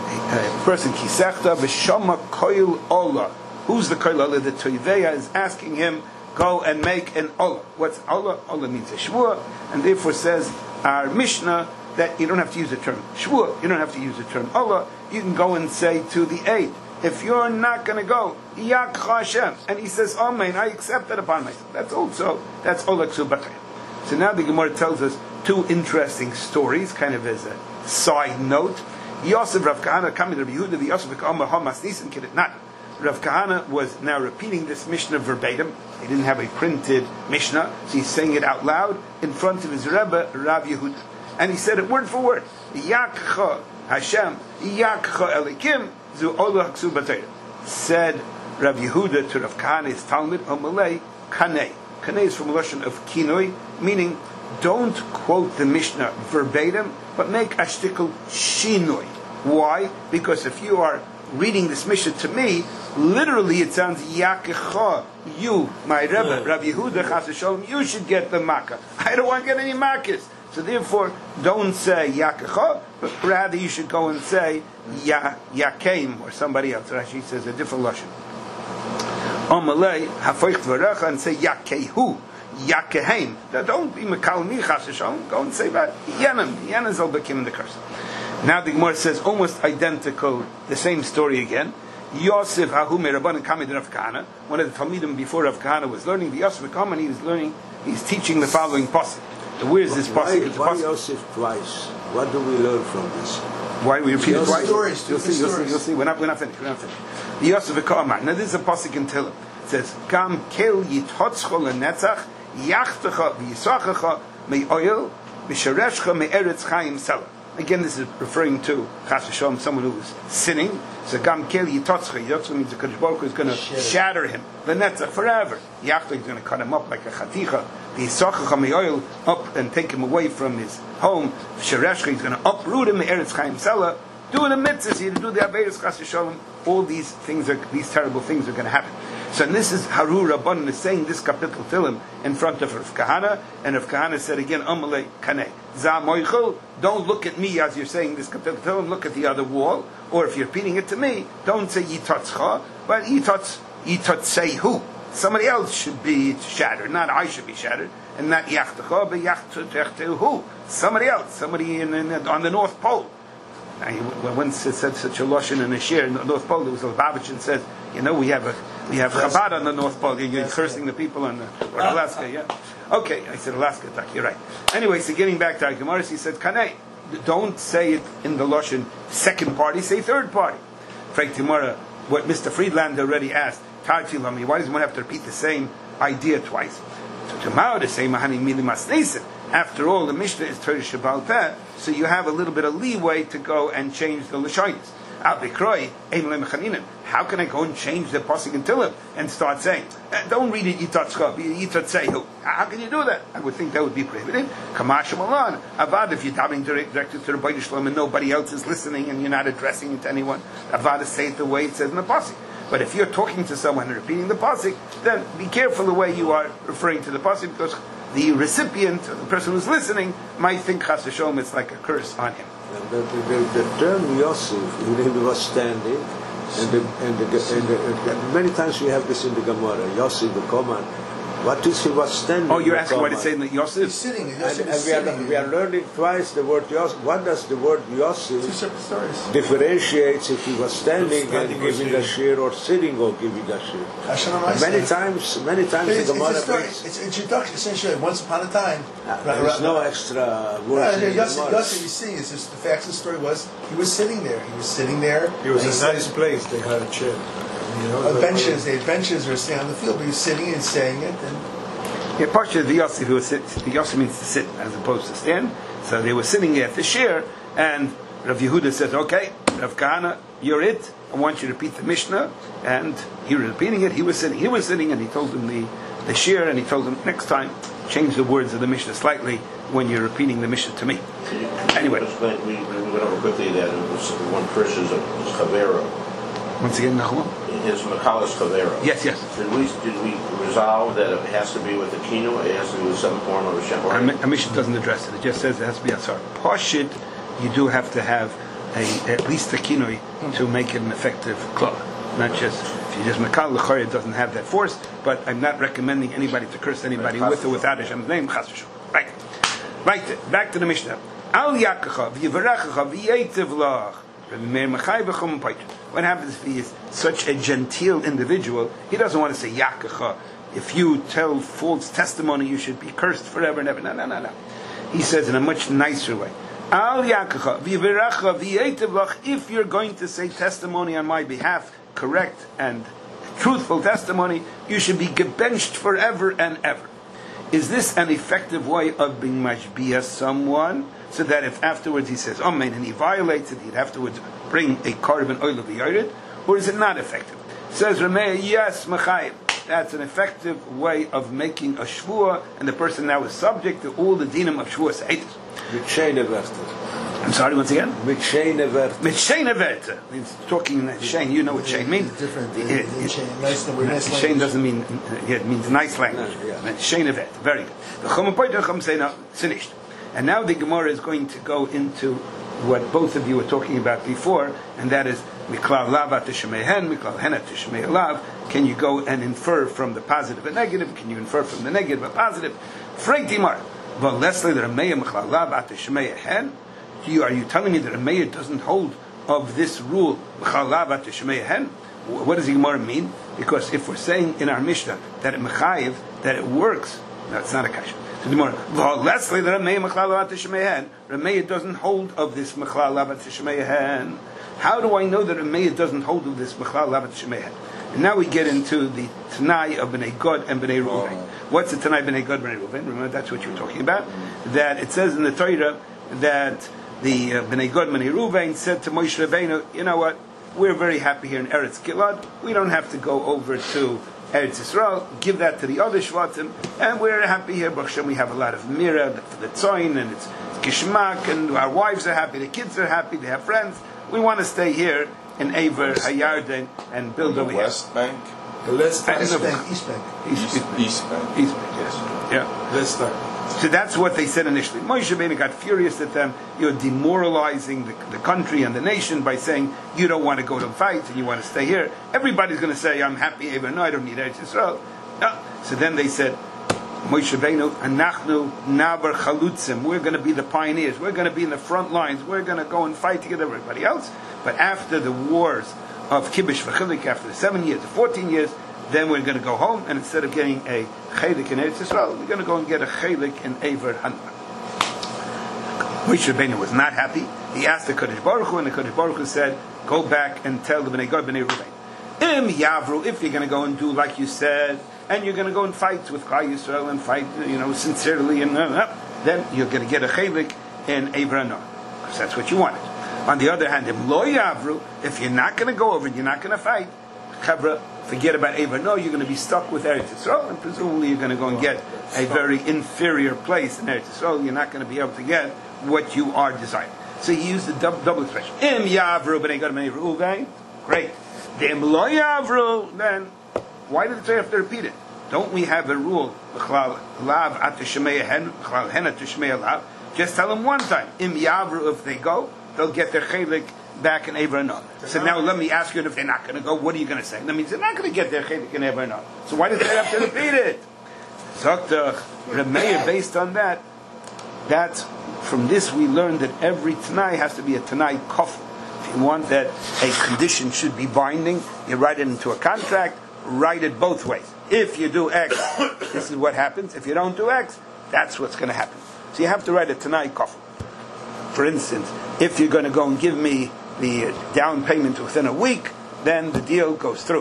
a person kisechta v'shama koil ola. Who's the koil ola? The Toiveya is asking him, go and make an olah. What's olah? Olah means a shvuah, and therefore says our Mishnah that you don't have to use the term shvuah, you don't have to use the term olah. You can go and say to the aid, if you're not going to go, Yakecho Hashem, and he says, Amen, I accept that upon myself. That's also that's olah k'su b'Torah. So now the Gemara tells us two interesting stories, kind of as a side note. Yosef Rav Kahana coming to Rabbi Yehuda, the Yosef K'amar Hamas Nisan Kidet Not. Rav Kahana was now repeating this Mishnah verbatim. He didn't have a printed Mishnah, so he's saying it out loud in front of his Rebbe, Rav Yehuda. And he said it word for word. Yakecho Hashem, Yakecho Elikim, Zu Olah K'su B'Torah. Said Rav Yehuda to Rav Kahana, his Talmud, Omalei, Kanei. Kanei is from a lashon of kinoi, meaning don't quote the Mishnah verbatim, but make a shtickle shinoi. Why? Because if you are reading this Mishnah to me, literally it sounds Yakecho, you, my Rebbe, Rabbi Yehuda, Chas v'Shalom, you should get the makkah. I don't want to get any makkahs. So therefore, don't say Yakecho, but rather you should go and say Ya Yakeim or somebody else. Rashi says a different lashon. Omalei hafoich dvarecha and say Yakehu, Yakeheim. Now don't be Mekal mi Chas v'Shalom. Go and say that Yenim. Yenim zal bekim in the curse. Now the Gemara says almost identical, the same story again. Yosef Hahu Meraban and Kamid Rav Kahana. One of the Talmidim before Rav Kahana was learning the Yosef Kaman. He was learning. He's teaching the following pasuk. Where is this Why, pasuk? why Yosef twice? What do we learn from this? Why we repeat it twice? Stories, You'll see, you'll see, you'll see. We're not, we're not finished. We're not finished. Yosef v'Kamar. Now this is a pasuk in Tehillim. It says, "Gam kel yithotzcho lenetzach yachtecha v'yisachecha me'oil v'shareshcha me'eretz chayim selah." Again, this is referring to Chas v'Shalom, someone who is sinning. So Gam kel yithotzcha. Yithotzcha means the Kadosh Baruch Hu is going to shatter him. Lenetzach forever. Yachtecha is going to cut him up like a chaticha. V'yisachecha me'oil, up and take him away from his home. V'shareshcha, he's going to uproot him me'eretz chayim selah. Do the mitzvahs, you do the Aveirus Chas v'Shalom. All these things are, these terrible things are going to happen. So and this is Haru Rabbanan is saying this kapitel Tehillim in front of Rav Kahana, and Rav Kahana said again, Amalei Kaneh, Za Moichel, don't look at me as you're saying this kapitel Tehillim, look at the other wall, or if you're repeating it to me, don't say Yitatzcha, but Yitatz, Yitatz who? Somebody else should be shattered, not I should be shattered, and not Yachtecha, but Yachtecha who? Somebody else, somebody in, in, on the North Pole. Now, once it said such a lashon in a shir in the North Pole, there was a Lubavitch says, you know, we have a we have Chabad on the North Pole. You're cursing the people on the, or Alaska, yeah. Okay, I said Alaska. You're right. Anyway, so getting back to Gemara, he said, Kanei, don't say it in the lashon second party, say third party. Frank Gemara, what Mister Friedland already asked, Tartilami, why does one have to repeat the same idea twice? So tomorrow to say Mahani Milimas Neisen. After all, the Mishnah is Torah Shabbal Peh, so you have a little bit of leeway to go and change the Lashonis. How can I go and change the pasuk in Tehillim and start saying, don't read it Yitatzcha, Yitatzehu? How can you do that? I would think that would be prohibited. Kamashim Alan, Avad, if you're davening directed to the Rebbeinu Shalom and nobody else is listening and you're not addressing it to anyone, Avad is say it the way it says in the pasuk. But if you're talking to someone and repeating the pasuk, then be careful the way you are referring to the pasuk, because the recipient, or the person who's listening, might think Chas v'Sholom it's like a curse on him. The, the, the, the term Yosef, he was standing, and, the, and, the, and, the, and many times we have this in the Gemara, Yosef, the command. What is he was standing? Oh, you're asking what it's saying that Yosef? He's sitting. Yosef and, is and we, sitting. are, we are learning twice the word Yosef. What does the word Yosef Two separate stories. differentiates if he was standing Standing and or giving sitting. a shir or sitting or giving a shir? And many times, many times It's, the it's a Gemara story. brings. It's introduction. Essentially, once upon a time. There is no extra Right, words. in the Yosef, Gemara. Yosef, you see, it's just the facts of the story was he was sitting there. He was sitting there. It was and he a nice place. They had a chair. You know, Uh, the- benches, they had benches or sitting on the field, but he was sitting and saying it. And Yeah, partially the Yosef who was sit. The Yosef means to sit as opposed to stand. So they were sitting at the shir, and Rav Yehuda says, "Okay, Rav Kahana, you're it. I want you to repeat the Mishnah." And he was repeating it. He was sitting. He was sitting, and he told him the the shir, and he told him next time change the words of the Mishnah slightly when you're repeating the Mishnah to me. Anyway, Explain, we, we went over quickly that it was one Christian's Chavera. once again, Nachum. His Makalas Chavera. Yes, yes. Did we did we resolve that it has to be with the kino? It has to be with some form of a Our, shemar? mi- our Mishnah doesn't address it. It just says it has to be asar. Pashit, you do have to have a at least a kinoi to make it an effective klal. Not just if you just makal l'chari, it doesn't have that force. But I'm not recommending anybody to curse anybody with or without Hashem's name. Chas v'shalom. Right, right. Back to the Mishnah. Al yakacha v'yivarachacha v'yeitev lach. What happens if he is such a genteel individual? He doesn't want to say yakacha. If you tell false testimony, you should be cursed forever and ever. No, no, no, no. He says in a much nicer way. Al yakacha v'yivaracha v'yeitev lach. If you're going to say testimony on my behalf, correct and truthful testimony, you should be gebenched forever and ever. Is this an effective way of being mashbiah someone, so that if afterwards he says amen and he violates it, he'd afterwards bring a korban oil of the or is it not effective? Says Rameh, yes, Machayim. That's an effective way of making a shvuah, and the person now is subject to all the dinim of shvuah seitis. I'm sorry, once again? Mit Sheine Werte. It's talking in that Shein. You know what Shein means. It's different. It- The- it- the it- Shein- nice- the word nice Shein language. doesn't mean, yeah, it means nice language. No, yeah. Shein Werte. Very good. The Chum Poiter Chum say no, it's finished. And now the Gemara is going to go into what both of you were talking about before, and that is Miklal Lava to Shemehen, Miklal Hena to Shemei Lav. Can you go and infer from the positive and negative? Can you infer from the negative and positive? Freit Dimar. Well, Leslie, the Rameya Miklal Lava to Shemei Hen. You, are you telling me that a mayor doesn't hold of this rule? What does the Gemara mean? Because if we're saying in our Mishnah that it mechayiv, that it works, no, it's not a kasha. So the Gemara, Leslie, the Ramei Mechlal Lav Tishmeihen. Ramei doesn't hold of this Mechlal Lav Tishmeihen. How do I know that Ramei doesn't hold of this Mechlal Lav Tishmeihen? And now we get into the Tanai of Bnei Gad and Bnei Reuven. What's the Tanai Bnei Gad Bnei Reuven? Remember, that's what you were talking about. That it says in the Torah that the uh, Bnei Gad Bnei Reuven said to Moshe Rabbeinu, you know what? We're very happy here in Eretz Gilad. We don't have to go over to Eretz Yisrael. Give that to the other Shvatim, and we're happy here. Baruch Hashem, we have a lot of mira for the tzoin, and it's gishmak, and our wives are happy, the kids are happy, they have friends. We want to stay here in Aver Hayarden and build over here. West Bank? The last time. East Bank, East Bank. East, East, East Bank. East Bank, yes. Yeah. Last time. So that's what they said initially. Moshe Rabbeinu got furious at them. You're demoralizing the, the country and the nation by saying you don't want to go to fight and you want to stay here. Everybody's going to say, I'm happy, even no, I don't need Eretz Yisrael. No. So then they said, Moshe Rabbeinu, Anachnu Nabar Chalutzim. We're going to be the pioneers. We're going to be in the front lines. We're going to go and fight together with everybody else. But after the wars of Kibush V'Chilik, after the seven years, the fourteen years, then we're going to go home, and instead of getting a chelik in Eretz Yisrael, we're going to go and get a chelik in Aver Hanma. Moshe Rabbeinu was not happy. He asked the Kodesh Baruch Hu, and the Kodesh Baruch Hu said, go back and tell the Bnei Gad Bnei Reuven, Im Yavru, if you're going to go and do like you said, and you're going to go and fight with Klal Yisrael and fight, you know, sincerely, and uh, uh, then you're going to get a chelik in Aver Hanma, because that's what you wanted. On the other hand, Im Lo Yavru, if you're not going to go over and you're not going to fight, Chabra, forget about Aver. No, you're going to be stuck with Eretz Yisrael, and presumably you're going to go and get a very inferior place in Eretz Yisrael. You're not going to be able to get what you are desiring. So he used the double, double expression. Im Yavru b'nei Gad b'nei Reuven. Great. Im Lo Yavru. Then why did the Torah have to repeat it? Don't we have a rule? L'chlal lav at shemei hen, l'chlal hen at shemei lav. Just tell them one time. Im Yavru, if they go, they'll get their chelik back in Aver Hanam. So now let me ask you, if they're not going to go, what are you going to say? That means they're not going to get their chelik in Aver Hanam. So why did they have to repeat it? Dr. Remeir, based on that, that from this we learned that every Tanai has to be a Tanai kofel. If you want that a condition should be binding, you write it into a contract, write it both ways. If you do X, this is what happens. If you don't do X, that's what's going to happen. So you have to write a Tanai kofel. For instance, if you're going to go and give me the down payment within a week, then the deal goes through.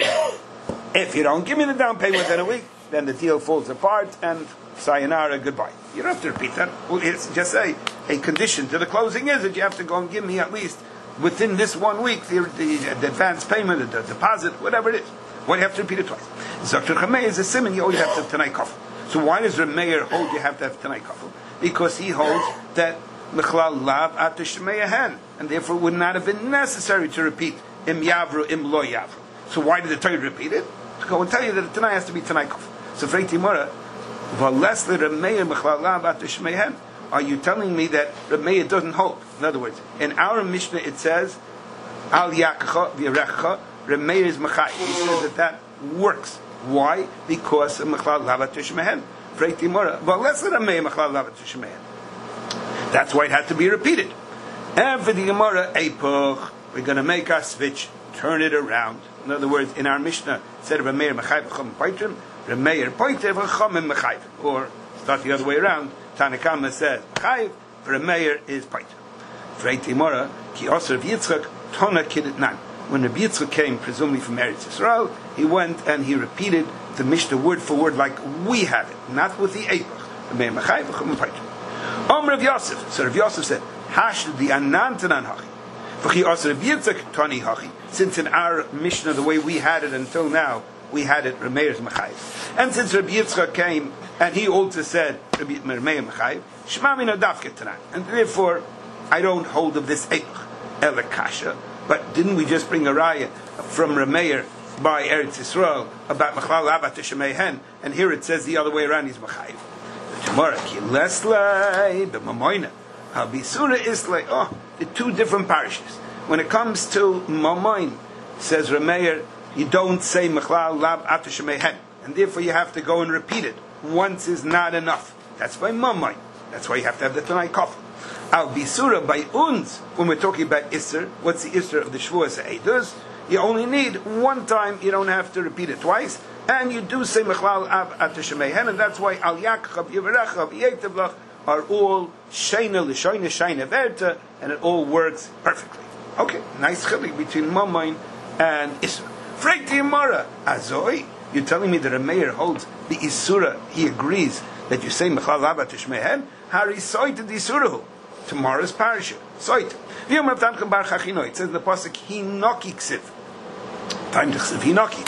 If you don't give me the down payment within a week, then the deal falls apart and sayonara, goodbye. You don't have to repeat that. Well, it's just say a condition to the closing is that you have to go and give me at least within this one week the, the, the advance payment, the, the deposit, whatever it is. Why do you have to repeat it twice? Zakir Chamei is a simon, you always have to have Tanai Kafel. So why does Remeir hold you have to have Tanai Kafel? Because he holds that Mechlal Lav at the Shemeihen, and therefore it would not have been necessary to repeat Im Yavru, Im Lo Yavru. So why did the Torah repeat it? To go and tell you that the Tanai has to be Tanai Kafel. So for Eitimura, V'les le Remeir Mechlal Lav at the Shemeihen. Are you telling me that Remeir doesn't hold? In other words, in our Mishnah it says Al Yakacha V'Yerecha. Remeir is Mechai. He says that that works. Why? Because of Mechlal Lav at the Shemeihen. For Eitimura, V'les le Remeir Mechlal Lav at the Shemeihen. That's why it had to be repeated. And for the Gemara, Eipuch, we're going to make our switch, turn it around. In other words, in our Mishnah, instead of Remeir Mechayv Chom Poitrim, Remeir Poitrim Chom Mechayv. Or start the other way around. Tanakama says Mechayv, Remeir is Poitrim. For Eitimora, Ki Osir Yitzchak Tona Kidit Nan. When Rabbi Yitzchak came, presumably from Eretz Yisrael, he went and he repeated the Mishnah word for word like we have it, not with the Eipuch. Remeir Mechayv Chom Poitrim. Om Rav Yosef. So Rav Yosef said, Hash the Anantanan Hachi. V'chi Os Rav Yitzchak Tani Hachi. Since in our Mishnah, the way we had it until now, we had it Remeir's Mechayv. And since Rabbi Yitzchak came, and he also said Remeir Mechayv, Shema Mina Dafke Tanan. And therefore, I don't hold of this Eipuch, Elakasha. But didn't we just bring a raya from Remeir by Eretz Yisrael about Mechlal Lav at Shemeihen? And here it says the other way around, he's Mechayv. Tomorrow, ki leslay b'mamoina, habisura islay. Oh, the two different parishes. When it comes to mamoin, says Remeir, you don't say Mechlal Lav at Shemeihen, and therefore you have to go and repeat it. Once is not enough. That's by mamoin. That's why you have to have the Tanai Kafel. Al bisura by uns. When we're talking about Isser, what's the Isser of the Shavuos Eidos? You only need one time. You don't have to repeat it twice. and you do say Mechlal Av at Shemehen, and that's why Al Yakchav Yivarechav Yetivlach are all Sheina L'Shoina Sheina Verta, and it all works perfectly. Okay, nice chilik between Mamain and Isra. Freik the Yamara Azoi. You're telling me that a mayor holds the Isura, he agrees that you say Mechlal Av at Shemehen. Hari Soited Isurahu. Tomorrow's parasha. Soit. It says in the pasuk Hinoki Ksiv. Time to Ksiv Hinoki.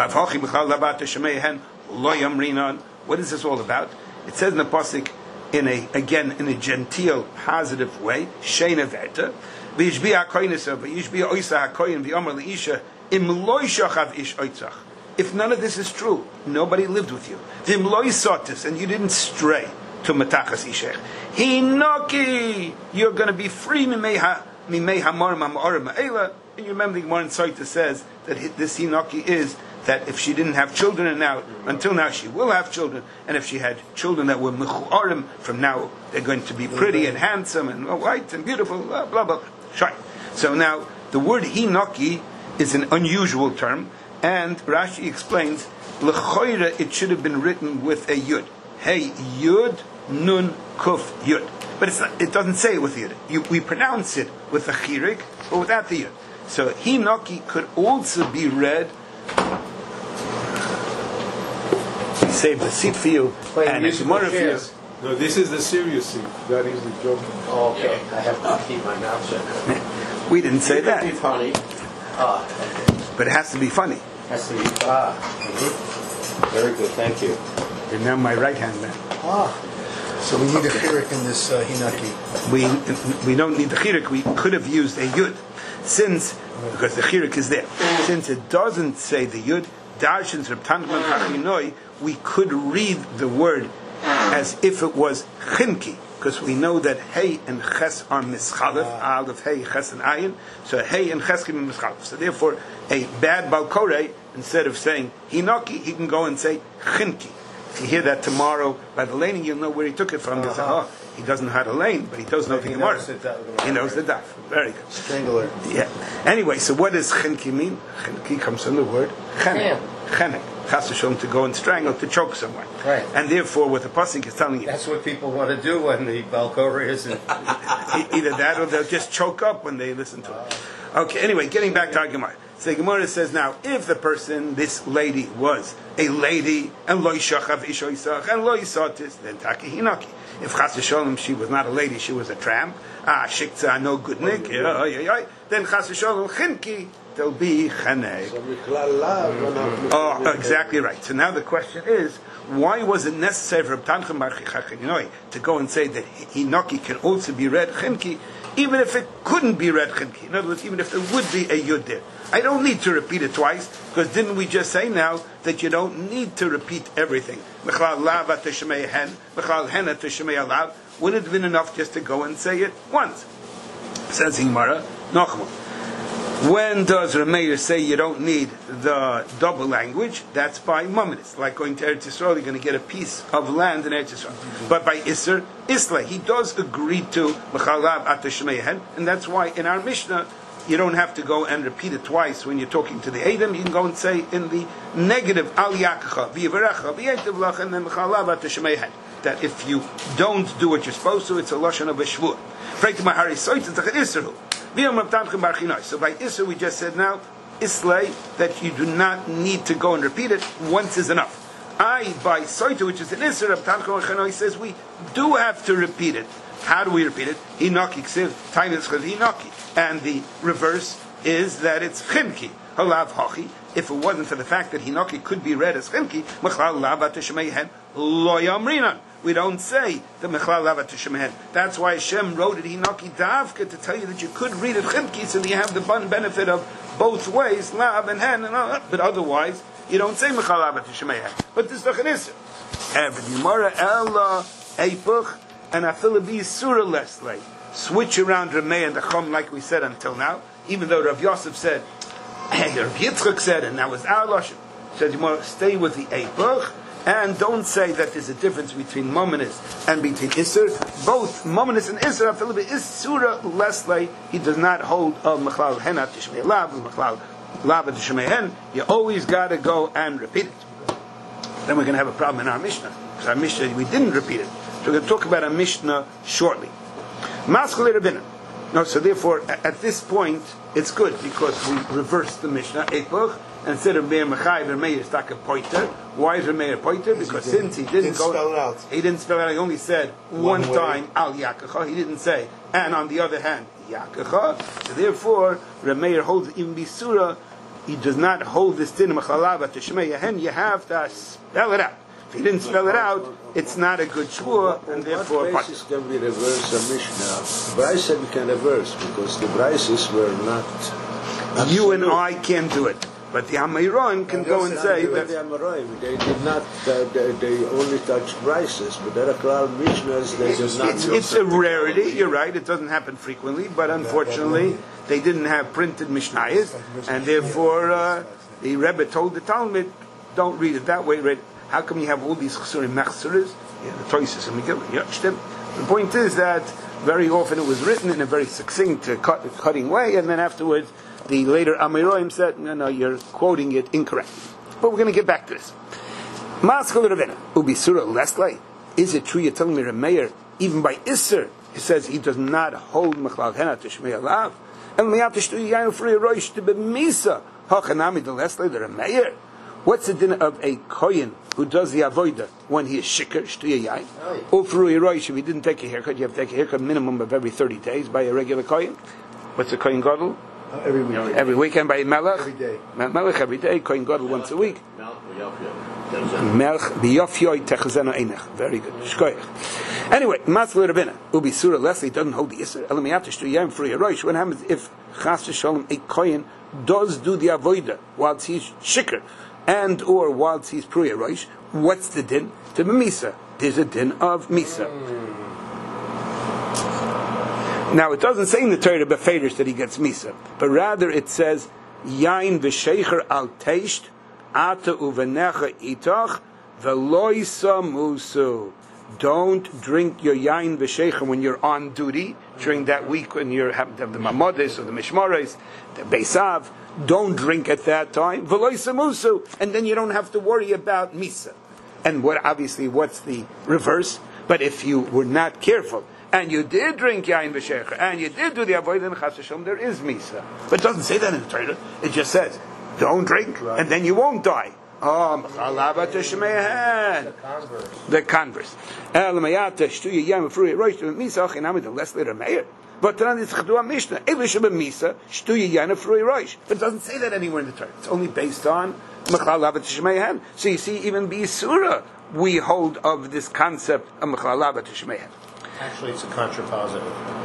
What is this all about? It says in the pasuk in a again in a genteel, positive way. Sheina Verta. V'yishbi hakoynesav. V'yishbi oisa hakoyin. V'yomer leisha im lo yishachav ish oitzach. If none of this is true, nobody lived with you. V'im lo yisotis, and you didn't stray to matachas ishech. Hinoki, you're going to be free. Mimei ha mimei hamor mamor ma'ela. And you remember the Gemara in Soita says that this Hinoki is that if she didn't have children, and now until now she will have children, and if she had children that were mechuarim, from now they're going to be pretty and handsome and white and beautiful, blah blah blah. Shine. So now the word Hinoki is an unusual term, and Rashi explains l'choira it should have been written with a yud. Hey yud nun kuf yud, but it's not, it doesn't say it with yud. You, we pronounce it with a chirik, but without the yud. So Hinoki could also be read. We saved the seat for you Wait, and it's more for you. No, this is the serious thing. That is the joke. Oh, okay, I have to keep my mouth shut. We didn't say You that. could be funny. Ah, But it has to be funny. has to be. Ah, mhm. Very good. Thank you. You're now my right hand man. Ah. So we need a chirik in this uh, Hinaki. We we don't need the chirik. We could have used a yud, since because the chirik is there. Since it doesn't say the yud, darshins Reb Tanchman Hachinoi, we could read the word as if it was chinki, because we know that hey and ches are mischalef, out of hey, ches and ayin. So hey and ches can be mischalef. So therefore, a bad balkorei, instead of saying hinoki, he can go and say chinki. If you hear that tomorrow by the laning, you'll know where he took it from. You'll say, oh, he doesn't know how to lane, but he does know the Gemara. He knows the daf. Very good. Strangler. Yeah. Anyway, so what does chinki mean? Chinki comes from the word chenek. Chenek. Chas v'sholom, to go and strangle, to choke someone. Right. And therefore, what the pasuk is telling you, That's what people want to do when the Balkora isn't. e- either that or they'll just choke up when they listen to it. Okay, anyway, getting back to our Gemara. So the Gemara says now, if the person, this lady, was a lady, and lo yishachav ish oisach, and lo yisotis, then taki hinaki. If chas v'sholom, she was not a lady, she was a tramp, ah, shikza, no good nick, yeah, yeah, yeah, then chas v'sholom, chinki, there'll be chanei. Oh, exactly right. So now the question is, why was it necessary for Reb Tanchum Bar Chachinoi to go and say that Hinoki can also be read Chinki, even if it couldn't be read Chinki? In other words, even if there would be a Yud there. I don't need to repeat it twice, because didn't we just say now that you don't need to repeat everything? Mechlal lav at teshmei hen, mechlal hen at teshmei lav. Wouldn't it have been enough just to go and say it once? Says Gemara, Nochmal. When does Rameir say you don't need the double language? That's by Mamonis. Like going to Eretz Yisrael, you're going to get a piece of land in Eretz Yisrael. But by Isser, Isla, he does agree to Mechalav at Shmeihen, and that's why in our Mishnah, you don't have to go and repeat it twice when you're talking to the Edom. You can go and say in the negative, Al Yakacha, V'yivarecha, V'yetivlach, and then Mechalav at Shmeihen. That if you don't do what you're supposed to, it's a Lashon of a Shvur. Freit Mahari Soit, it's a Isseru. So by Isser we just said now, Islay, that you do not need to go and repeat it, once is enough. I, by Soita, which is an Isser, Reb Tanchum Bar says we do have to repeat it. How do we repeat it? Hinoki ksiv, time is hinoki. And the reverse is that it's chimki, halav hachi. If it wasn't for the fact that hinoki could be read as chimki, mechlal lav atishmeihen lo yamrinan. We don't say the mechlal lav atishmeihen. That's why Hashem wrote it hinoki davka, to tell you that you could read it chimki, so that you have the benefit of both ways, lav and hen, and all that. But otherwise, you don't say mechlal lav atishmeihen. But this is the Chanisr. Every Gemara ella eipuch and afilabi surah lesle. Switch around Rameh and the Chum like we said until now, even though Rav Yosef said, Rav Yitzchak said, and that was our Lashon. Said you more stay with the Eipuch, and don't say that there's a difference between Mominis and between Isser. Both Mominis and Isser, Afilabi is surah lesle. He does not hold of Mechlal Henat Tishmei Lav, Mechlal Lav Tishmei Hen. You always got to go and repeat it. then we're going to have a problem in our Mishnah. Because our Mishnah, we didn't repeat it. So we're going to talk about our Mishnah shortly. Maskele Rabbanan. No, so therefore, at, at this point, it's good because we reversed the Mishnah, Epoch, and instead of Meir Mechai, Meir Staka Poiter. Why is Meir Poiter? Because he since he didn't, didn't go, spell it out. he didn't spell it out. He only said one, One time Al Yakacha. He didn't say, and on the other hand, Yakacha. So therefore, Meir holds in Bisura. He does not hold this din of Mechalava to Shmei Yahen. You have to spell it out. If he didn't spell it out, it's not a good shvua, and therefore. On what basis can we reverse a Mishnah? Brisa we can reverse because the Brises were not. You and I can't do it, but the Amayron can go and say that. The Amoraim, they did not. Uh, they, they only touched Brises, but there are Klal Mishnahs they did not. It's, it's a rarity. You're right. It doesn't happen frequently, but unfortunately, they didn't have printed Mishnayos, and therefore uh, the Rebbe told the Talmud, "Don't read it that way. Read." How come you have all these chsurim mechsuras? Yeah, the Toysis and Megillah. Yeah, the point is that very often it was written in a very succinct, uh, cut, cutting way, and then afterwards the later Amiroim said, no, no, you're quoting it incorrectly. But we're going to get back to this. Maskele Rabbanan, ubisura leslay. Is it true you're telling me Rameir, even by Isser, he says he does not hold Mechlal Hena to Shmei Alav? And miyatishtu yayin free roish to be misa. Hachanami the leslay the Rameir. What's the din of a kohen who does the avoida when he is shikr, shtuya yain? Or for roish, if he didn't take a haircut, you have to take a haircut minimum of every thirty days by a regular kohen. What's a kohen gadol? Uh, every week. Every weekend by melech. Every day. Melech every day. Kohen gadol once a week. Melech biyofyoi techazeno einach. Very good. Shkoyach. Anyway, Maskele Rabbanan ubi surah Leslie doesn't hold the iser. Elamiyat shtuya yain for roish. What happens if chas v'shalom a kohen does do the avoida whilst he's shikr? And or whilst he's Pruya Rosh, what's the din? To be Misa. There's a din of Misa. Now it doesn't say in the Torah Befedish that he gets Misa, but rather it says Yain v'shecher al teisht ata uvenecha itach veloisa musu. Don't drink your yain v'shecher when you're on duty during that week when you have the mamodes or the mishmares, the beisav. Don't drink at that time, and then you don't have to worry about misa. And what obviously, what's the reverse? But if you were not careful and you did drink yain v'shecher and you did do the avodah and chas v'shalom, there is misa. But it doesn't say that in the Torah. It just says, don't drink, and then you won't die. Oh, the converse. The converse. But then it's Chadua Mishnah. Elisha Misa, Shtuya Yana Frui Roish. But it doesn't say that anywhere in the Torah. It's only based on Mechlal Lavat Shmeihan. So you see, even B'Yisura, we hold of this concept of Mechlal Lavat Shmeihan. Actually, it's a contrapositive.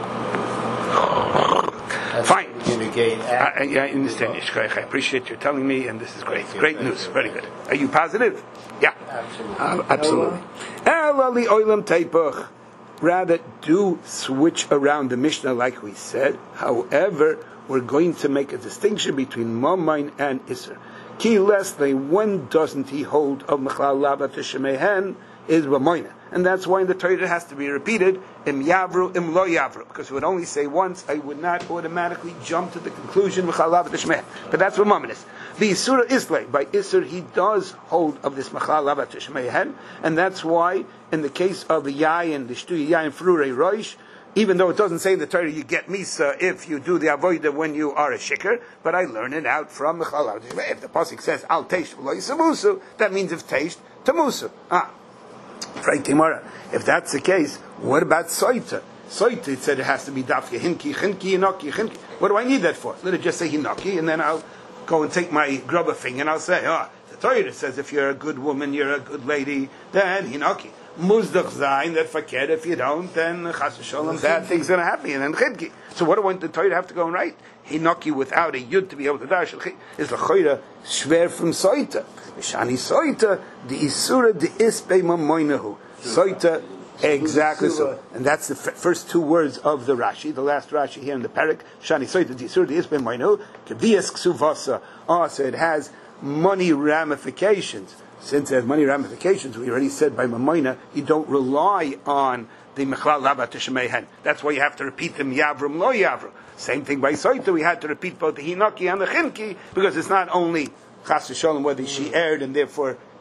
Fine. You negate act. I, I understand, Yishkoich. I appreciate you telling me, and this is great. Great news. Very good. Are you positive? Yeah. Absolutely. Uh, absolutely. Elali Oilam Teipach. Rather, do switch around the Mishnah like we said. However, we're going to make a distinction between Mamain and Isser. Ki Leslie, when doesn't he hold of Mechlal Lavat Shemehen is Ramoina. And that's why in the Torah it has to be repeated, Im Yavru, Im Lo Yavru. Because it would only say once, I would not automatically jump to the conclusion, Mechlal Lavat Shemehen. But that's what Mammon is. The Isura Islay, by Isser, he does hold of this Mechlal Lavat Shemehen. And that's why, in the case of the Yayin, the Shtu Yayin Frurei Roish, even though it doesn't say in the Torah you get Misa if you do the Avodah when you are a Shikr, but I learn it out from Mechlal Lavat Shemehen. If the Pasuk says, Al Teish V'lo Yisamusu, that means if Teish, Tamusu. Ah. Right, Timara. If that's the case, what about Soita? Soita, it said it has to be Dafya, Hinki, Hinki, Hinaki, Hinki. What do I need that for? Let it just say Hinaki, and then I'll go and take my grubber thing, and I'll say, oh, the Torah says if you're a good woman, you're a good lady, then Hinaki. Muzdach Zayin, that fakir, if you don't, then Chas v'Sholem, bad things are going to happen, and then Chidki. So what do I want the Torah have to go and write? Hinaki without a Yud to be able to dash, is the Choyra shver from Soita. Shani Soita, the Isura, the Ispe Mamoinahu. Soita, exactly so. And that's the f- first two words of the Rashi, the last Rashi here in the Parak. Shani Soita, the Isura, the Ispe Mamoinahu, Kaviyas Ksuvasa. Oh, so it has money ramifications. Since it has money ramifications, we already said by Mamoina, you don't rely on the Mechlal Lavat Shemehen. That's why you have to repeat them Yavrum Lo Yavrum. Same thing by Soita, we had to repeat both the Hinaki and the Chinki, because it's not only Chas v'Sholem whether she erred and therefore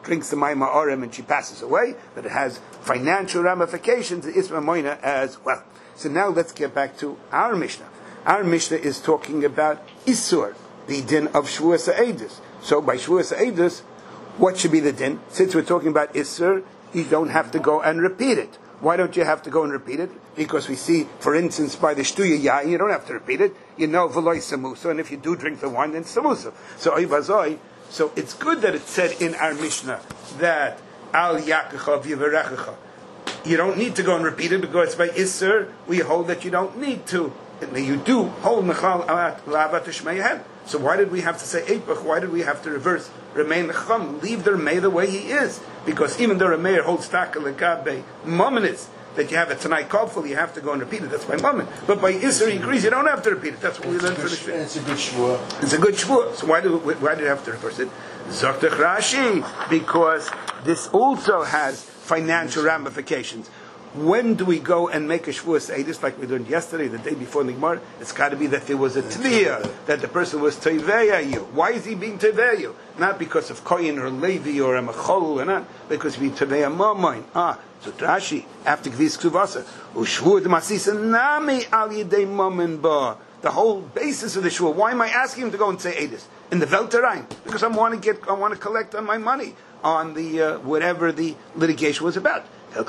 drinks the mayim ha'orem and she passes away, that it has financial ramifications, the isma moina as well. So now let's get back to our Mishnah. Our Mishnah is talking about Isur, the din of Shavuos Ha'edus. So by Shavuos Ha'edus, what should be the din? Since we're talking about Isur, you don't have to go and repeat it. Why don't you have to go and repeat it? Because we see, for instance, by the Shtuya Yain, you don't have to repeat it. You know V'loi Samusa, and if you do drink the wine, then Samusa. So Oivazoi, so it's good that it said in our Mishnah that Al Yakecha V'Yivarechecha. You don't need to go and repeat it because by Isser we hold that you don't need to. You do hold Mechal La'avat Shmeihem. So why did we have to say Eipach? Why did we have to reverse Remain Lecham? Leave the Remei the way he is. Because even though Remei holds Taka Lekabe Momenis, that you have a Tanai Kofel, you have to go and repeat it. That's by Momen. But by Isser he agrees you don't have to repeat it. That's what we learned for the Shvur. It's a good Shvur. It's a good Shvur. So why do why do you have to reverse it? Zoktech Rashi, because this also has financial ramifications. When do we go and make a Shavuos Ha'edus like we learned yesterday, the day before the Gemara? It's got to be that there was a Tviyah, that the person was Teveya you. Why is he being Teveya you? Not because of Koyin or Levi or a Mechol, or not because we Teveya Mamoin. Ah, so Rashi, after Gvis Ktuvasa, Ushvud Masisa Nami Al Yidei Momen Ba. The whole basis of the Shvuah. Why am I asking him to go and say Ha'edus? In the Velterine? Because I want to get, I want to collect on my money, on the, uh, whatever the litigation was about. And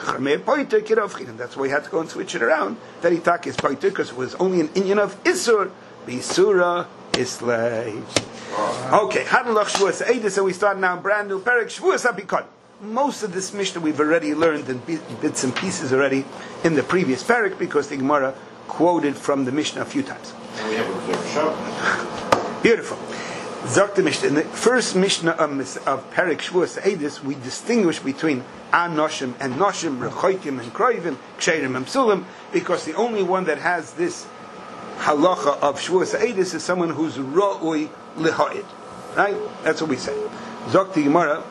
that's why he had to go and switch it around. That he tak is poiter because it was only an inyan of Isur. Bisura Islay. Okay, Hadalach Shavuos Ha'edus, and we start now brand new Perek Shavuos Ha'pikon. Most of this Mishnah we've already learned in bits and pieces already in the previous Perek because the Gemara quoted from the Mishnah a few times. And we have a clear show. Beautiful. Zok Mishnah. In the first Mishnah of, of Perek Shavuos Ha'edus, we distinguish between Anoshim and Noshim, Rechoikim and Kroivim, Ksherim and Psulim, because the only one that has this halacha of Shavuos Ha'edus is someone who's Ra'ui Lihoid. Right? That's what we say. Zok the Gemara.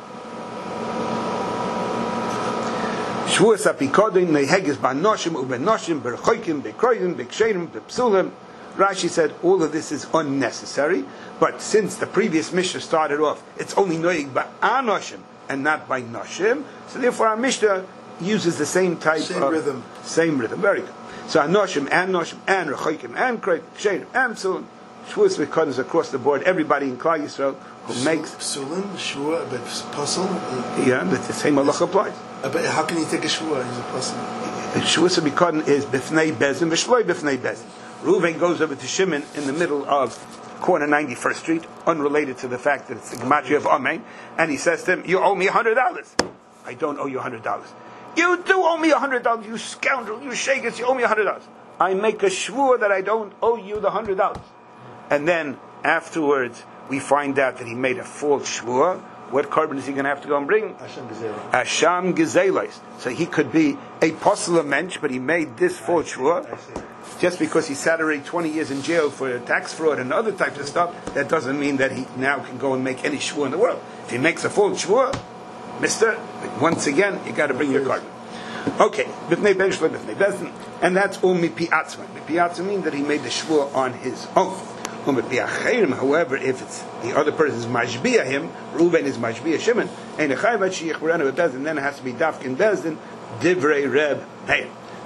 Shavuos Ha'pikodin, Neheges Ba'anoshim, U'Benoshim, Berechoikim, Bekroivim, Beksherim, Bepsulim. Rashi said all of this is unnecessary, but since the previous Mishnah started off, it's only noig by Anoshim and not by Noshim, so therefore our Mishnah uses the same type same of rhythm. Same rhythm, very good. So Anoshim and Noshim and Rechoikim and Kreik, Ksherim and Psulim, Shavuos V'Kodin is across the board. Everybody in Klal Yisrael who makes Psulim, Shvua, but Puzzle. Yeah, the same halacha applies. But how can he take a Shvua? He's a Puzzle. Shavuos V'Kodin is B'fnei Bezin, V'Shloi B'fnei Bezin. Reuven goes over to Shimon in the middle of corner ninety-first Street, unrelated to the fact that it's the Gematria of Amen, and he says to him, you owe me one hundred dollars. I don't owe you one hundred dollars. You do owe me one hundred dollars, you scoundrel, you shagets, you owe me one hundred dollars. I make a shvur that I don't owe you the one hundred dollars. And then afterwards, we find out that he made a false shvur. What carbon is he going to have to go and bring? Asham Gezelos. Asham Gezelos. So he could be a posel mensch, but he made this false shvur. Just because he sat already twenty years in jail for tax fraud and other types of stuff, that doesn't mean that he now can go and make any shvur in the world. If he makes a false shvur, mister, once again, you got to bring your carbon. Okay, and that's all mipi atzma. Mipi atzma means that he made the shvur on his own. However, if it's the other person's mashbiah him, Reuven is mashbiah Shimon, and then it has to be dafkin bezdin, divrei reb meir.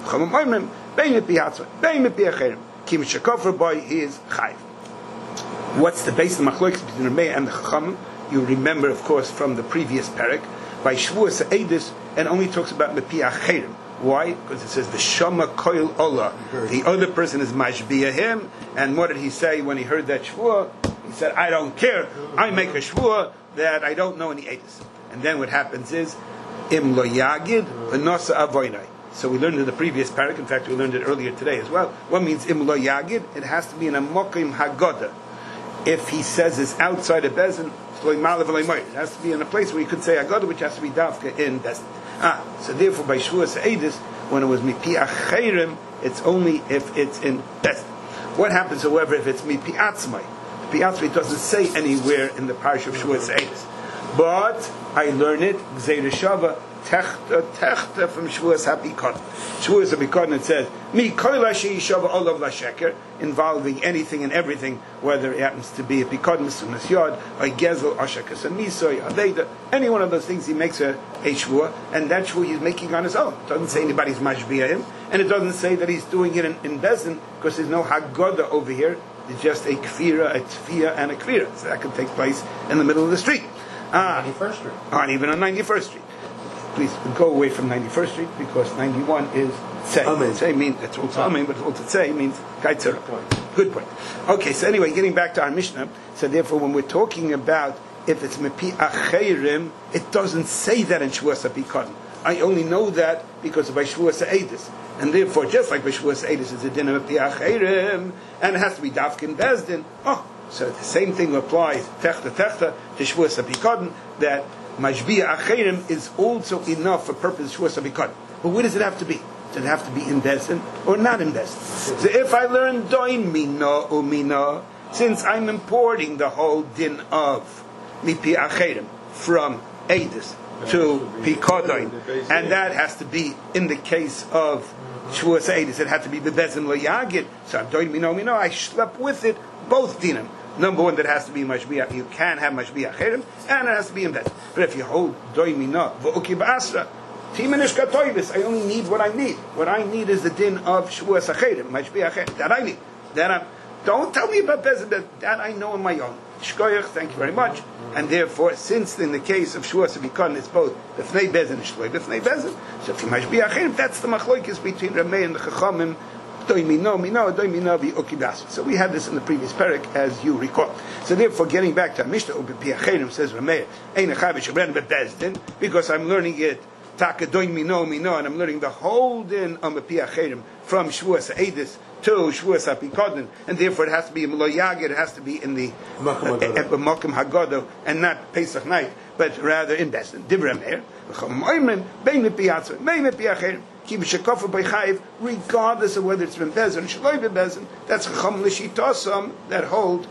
Boy, he is chayv. What's the base of the machlokes between Rebbe and the Chachamim? You remember, of course, from the previous parak by Shavuos Ha'edus, and only talks about mepi acherim. Why? Because it says the shama koil ola. The other person is mashbiah him, and what did he say when he heard that shvuah? He said, "I don't care. I make a shvuah that I don't know any edus." And then what happens is im lo yagid v'nosa avoinai. So we learned in the previous parak. In fact, we learned it earlier today as well. What means im lo yagid? It has to be in a mokim hagoda. If he says it's outside of bezin, it has to be in a place where you could say hagoda, which has to be dafka in bezin. Ah, so therefore by Shavuos Ha'edus, when it was mipi acherim, it's only if it's in bezin. What happens, however, if it's mipi atzmai? Mipi atzmai doesn't say anywhere in the parish of Shavuos Ha'edus. But I learn it, Gzeir Shava, techta techta from Shavuos HaPikadon. Shavuos HaPikadon, it says mi kol she'ishava olav lasheker, involving anything and everything, whether it happens to be a pikadon sumas yod, or gezel, ashakas amisoy, aveda, any one of those things he makes a, a shvua, and that shvua he's making on his own. It doesn't say anybody's mashbiah him, and it doesn't say that he's doing it in, in bezin, because there's no haggadah over here. It's just a kfira, a tfiyah, and a kvira. So that could take place in the middle of the street. Ah, ninety-first Street. On even on ninety-first Street. Please go away from ninety-first Street, because ninety-one is tzei. Tzei means, it's also amen, but also tzei means kaitzera. Good point. Okay, so anyway, getting back to our Mishnah, so therefore when we're talking about if it's mepi acherim, it doesn't say that in Shavuos HaPikadon. I only know that because of Shavuos HaEidus. And therefore, just like Shavuos HaEidus is a din of mepi acherim, and it has to be dafkin bezdin, oh, so the same thing applies, techta techta, to Shavuos HaPikadon, that mashbiah acherim is also enough for purpose of Shavuos HaPikadon. But where does it have to be? Does it have to be in Bezdin or not in Bezdin? So if I learn doin mina umina, since I'm importing the whole din of mipi acherim from Eidus to Pikadon, and that has to be in the case of Shavuos HaEidus, it had to be bebezdin lo yagid. So I'm doin mina umina, I schlep with it both dinim. Number one, that has to be mashbiah. You can have mashbiah acherim, and it has to be in Bezdin. But if you hold doin mina v'uki ba'asra, I only need what I need. What I need is the din of Shavuos HaCherim, Mashbiach HaCherim. That I need. That I'm, don't tell me about Bezin, that, that I know on my own. Shkoyach, thank you very much. And therefore, since in the case of Shavuos HaPikadon, it's both B'fnei Bezin and Shloy B'fnei Bezin, so for Mashbiach HaCherim, that's the machloikis between Rameh and the Chachamim, Doi mino, mino, doi mino, v'uki b'asra. So we had this in the previous parak, as you recall. So therefore, getting back to our Mishnah, U'B'pi Acherim, says Rameh, Ein Achavish Abren B'Bezdin, because I'm learning it Taka doin mino mino, and I'm learning the whole din on Mepi Acherim from Shavuos HaEidus to Shavuos HaPikadon, and therefore it has to be in Lo Yagid, it has to be in the Makom Haggadah, and not Pesach night, but rather in Bezdin. Divrei Meir, v'chamoymen bein Mepi Atzor, bein Mepi Acherim, ki b'shekafa b'chayiv, regardless of whether it's been Bezdin or Shaloi b'Bezdin. That's Chacham l'shitosam that hold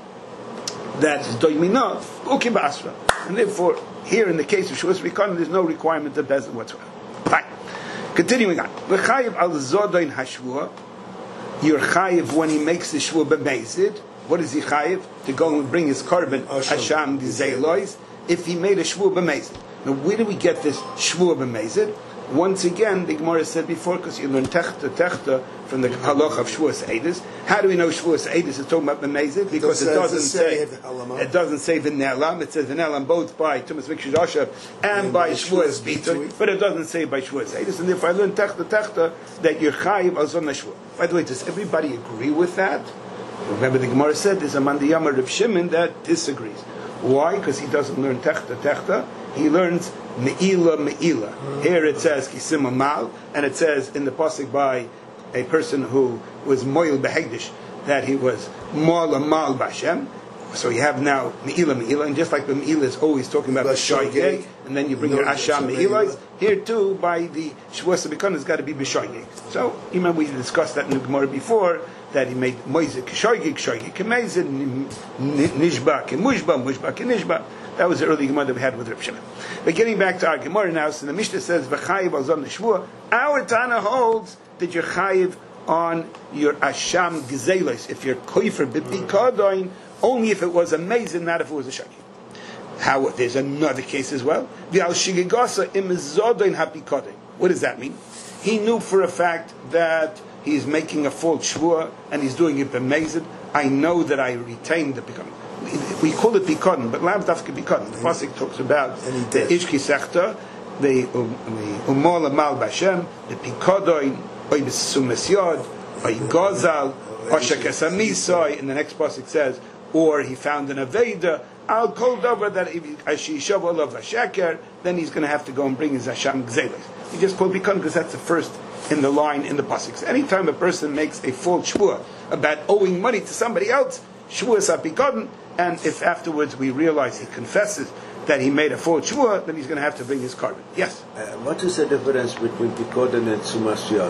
that doin mino uki b'asra, and therefore. Here, in the case of Shavuos HaPikadon, there's no requirement of Bezdin whatsoever. Fine. Continuing on. V'chayiv al zodoin hashvua. You're chayiv when he makes the shvua b'meizid. What is he chayiv? To go and bring his korban hasham g'zeilois. If he made a shvua b'meizid. Now, where do we get this shvua b'meizid? Once again, the Gemara said before, because you learn techta techta from the halach of Shavuos HaEidus. How do we know Shavuos HaEidus is talking about b'meizid? Because it doesn't say it doesn't say v'nelam. It says v'nelam both by Tumas Mikdash Asher and by Shavuos Bitur, but it doesn't say by Shavuos HaEidus. And therefore, I learned techta techta that you're chayiv al zon hashvua. By the way, does everybody agree with that? Remember, the Gemara said there's a mandiyama Reb Shimon that disagrees. Why? Because he doesn't learn techta techta. He learns me'ila me'ila. Here it says kisim mal, and it says in the pasuk by a person who was moil behegdish that he was mal mal b'Hashem. So you have now me'ila me'ila, and just like the me'ila is always talking about b'shoygeg, and then you bring your asham me'ilas. Here too, by the Shavuos HaPikadon, it's got to be b'shoygeg. So you remember we discussed that in the Gemara before, that he made moizik shoygeg, shoygeg kemezid, nishba kemushba, mushba kenishba. That was the early Gemara that we had with Reb Shimon. But getting back to our Gemara now, so the Mishnah says, "V'chayiv al zon neshvua." Our Tana holds that you're chayiv on your asham gzelos if you're koifer b'pikadon, only if it was a mezid, not if it was a shaki. How? There's another case as well. V'al shigigasa im zodoin hapikadon. What does that mean? He knew for a fact that he's making a false shvua and he's doing it b'mezid. I know that I retained the pikadon. We call it pikadon, but lav dafka pikadon. The pasuk talks about the ishki sechta, the umol amal b'Hashem, the pikadon, oy b'sumas yod, oy gozal, osha kesamisoi. And the next pasuk says, or he found an aveda. I'll call over that if he shav olav l'sheker, then he's going to have to go and bring his hasham gzelos. He just called pikadon because that's the first in the line in the pasuk. So anytime a person makes a false shvua about owing money to somebody else, Shavuos HaPikadon, and if afterwards we realize he confesses that he made a false shvua, then he's going to have to bring his korban. Yes? Uh, what is the difference between Pikadon and Sumas Yod?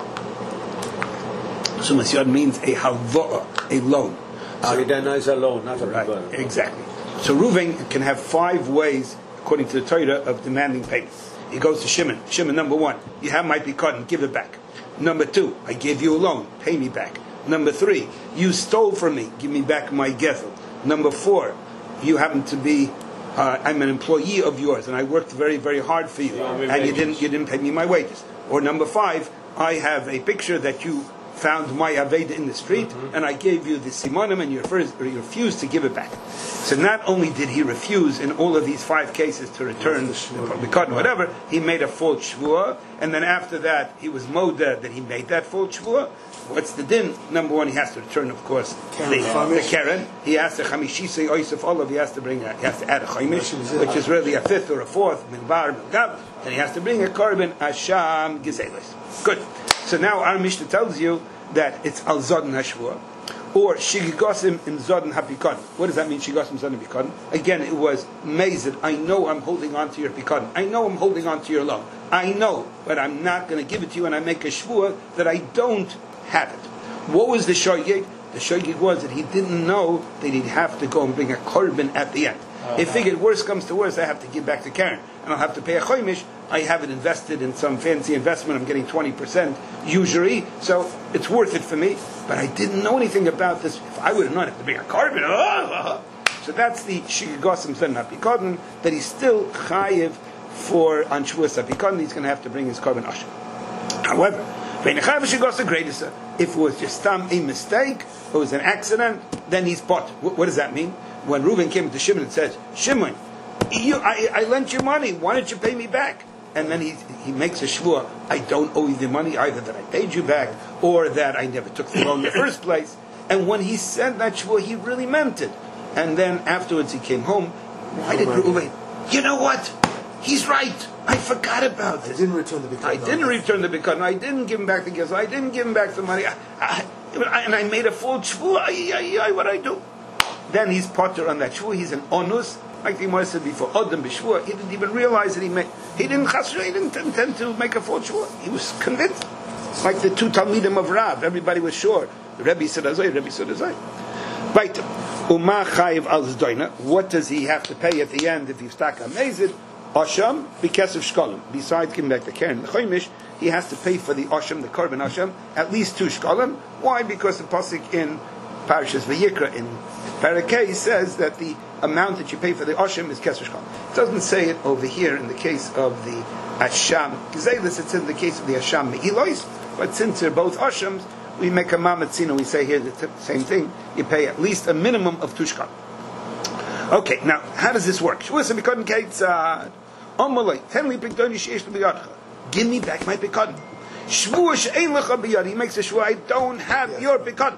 Oh. Sumas Yod means a halvoah, a loan. So, then is a loan, not a right, Pikadon. exactly. So Reuven can have five ways, according to the Torah, of demanding payment. He goes to Shimon. Shimon, number one, you have my pikadon, give it back. Number two, I gave you a loan, pay me back. Number three, you stole from me, give me back my gethel. Number four, you happen to be, uh, I'm an employee of yours, and I worked very, very hard for you, and you didn't, you didn't pay me my wages. Or number five, I have a picture that you found my Aveda in the street, mm-hmm. and I gave you the Simonim, and you, first, you refused to give it back. So not only did he refuse in all of these five cases to return the Pikadon, whatever, he made a false shvuah, and then after that, he was modeh that he made that false shvuah. What's the din? Number one, he has to return, of course, the, the Keren. He has to Chamishisei Oisef Olav, he has to bring a, he has to add a Chaimish, which is really a fifth or a fourth, Milbar, Milgav, and he has to bring a Korban, Asham, Gezelis. Good. So now our Mishnah tells you that it's Al Zodin Hashvua, or Shigigosim in Zodin HaPikadon. What does that mean, Shigigosim Zodin HaPikadon? Again, it was Mazid. I know I'm holding on to your Pikadon. I know I'm holding on to your loan. I know, but I'm not going to give it to you, and I make a Shvua that I don't have it. What was the Shoygig? The Shoygig was that he didn't know that he'd have to go and bring a Korban at the end. Uh-huh. He figured, worst comes to worst, I have to give back to Karen, and I'll have to pay a Choimish. I have it invested in some fancy investment. I'm getting twenty percent usury, so it's worth it for me. But I didn't know anything about this. If I would have known, I have to bring a Korban. Oh! So that's the Shigigosim Zodin HaPikadon, that he's still chayiv for on Shavuos HaPikadon. He's going to have to bring his Korban Asham. However, if it was just a mistake, it was an accident, then he's pot. What does that mean? When Reuven came to Shimon and said, Shimon, you, I, I lent you money, why don't you pay me back? And then he he makes a shvua, I don't owe you the money, either that I paid you back, or that I never took the loan in the first place. And when he said that shvua, he really meant it. And then afterwards he came home, why did Reuven, you know what? He's right. I forgot about this. I didn't return the Bikadon. I didn't return the Bikadon. I didn't give him back the gifts. I didn't give him back the money. I, I, I, and I made a full shvua. What I do? Then he's potter on that shvua. He's an onus. Like the Gemara said before, Adam b'shvua. He didn't even realize that he made. He didn't chasra. He didn't intend to make a full shvua. He was convinced. Like the two Talmidim of Rav. Everybody was sure. The Rebbe said azay. The Rebbe said azay. Right. Uma chayiv al zdoina. What does he have to pay at the end if he's stuck amazed? Asham, because of shkolim. Besides giving back the Karen, the Choimish, he has to pay for the Asham, the Korban Asham, at least two shkolim. Why? Because the pasuk in Parashas Vayikra in Parakeh says that the amount that you pay for the Asham is kesef shkolim. It doesn't say it over here in the case of the Asham Gezelis. It's in the case of the Asham Me'ilois. But since they're both Ashams, we make a mamatzino. We say here the t- same thing. You pay at least a minimum of two shkolim. Okay, now how does this work? Shavuos HaPikadon Keitzad. Give me back my Pikadon. He makes a shvua, I don't have yeah. your Pikadon.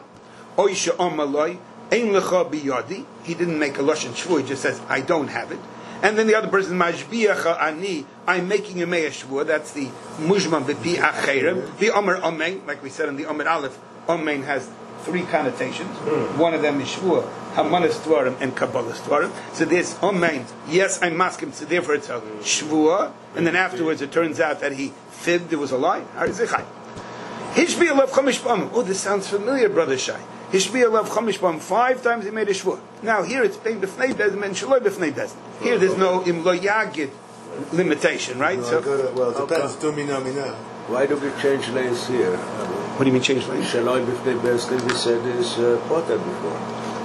He didn't make a lashon shvua, he just says, I don't have it. And then the other person, Majbiacha ani, I'm making a meya shvua, that's the mujman v'pi acherem. The Omer Omein, like we said in the Omer Aleph, Omein has three connotations. Mm. One of them is shvua, Hamanas Dvarim and Kabbalah Dvarim. So this Omein, yes, I'm masking, so therefore it's a shvua, and then afterwards it turns out that he fibbed, there was a lie. Oh, this sounds familiar, Brother Shai. Hishbi alav chamish bam, five times he made a shvua. Now here it's bein b'fnei bezin and shaloi b'fnei bezin. Here there's no im lo yagid limitation, right? No, so to, well, it depends. Do me, no, me, no. Why do we change lanes here? What do you mean change lanes? Shaloi b'fnei bezin, we said is uh, potter before.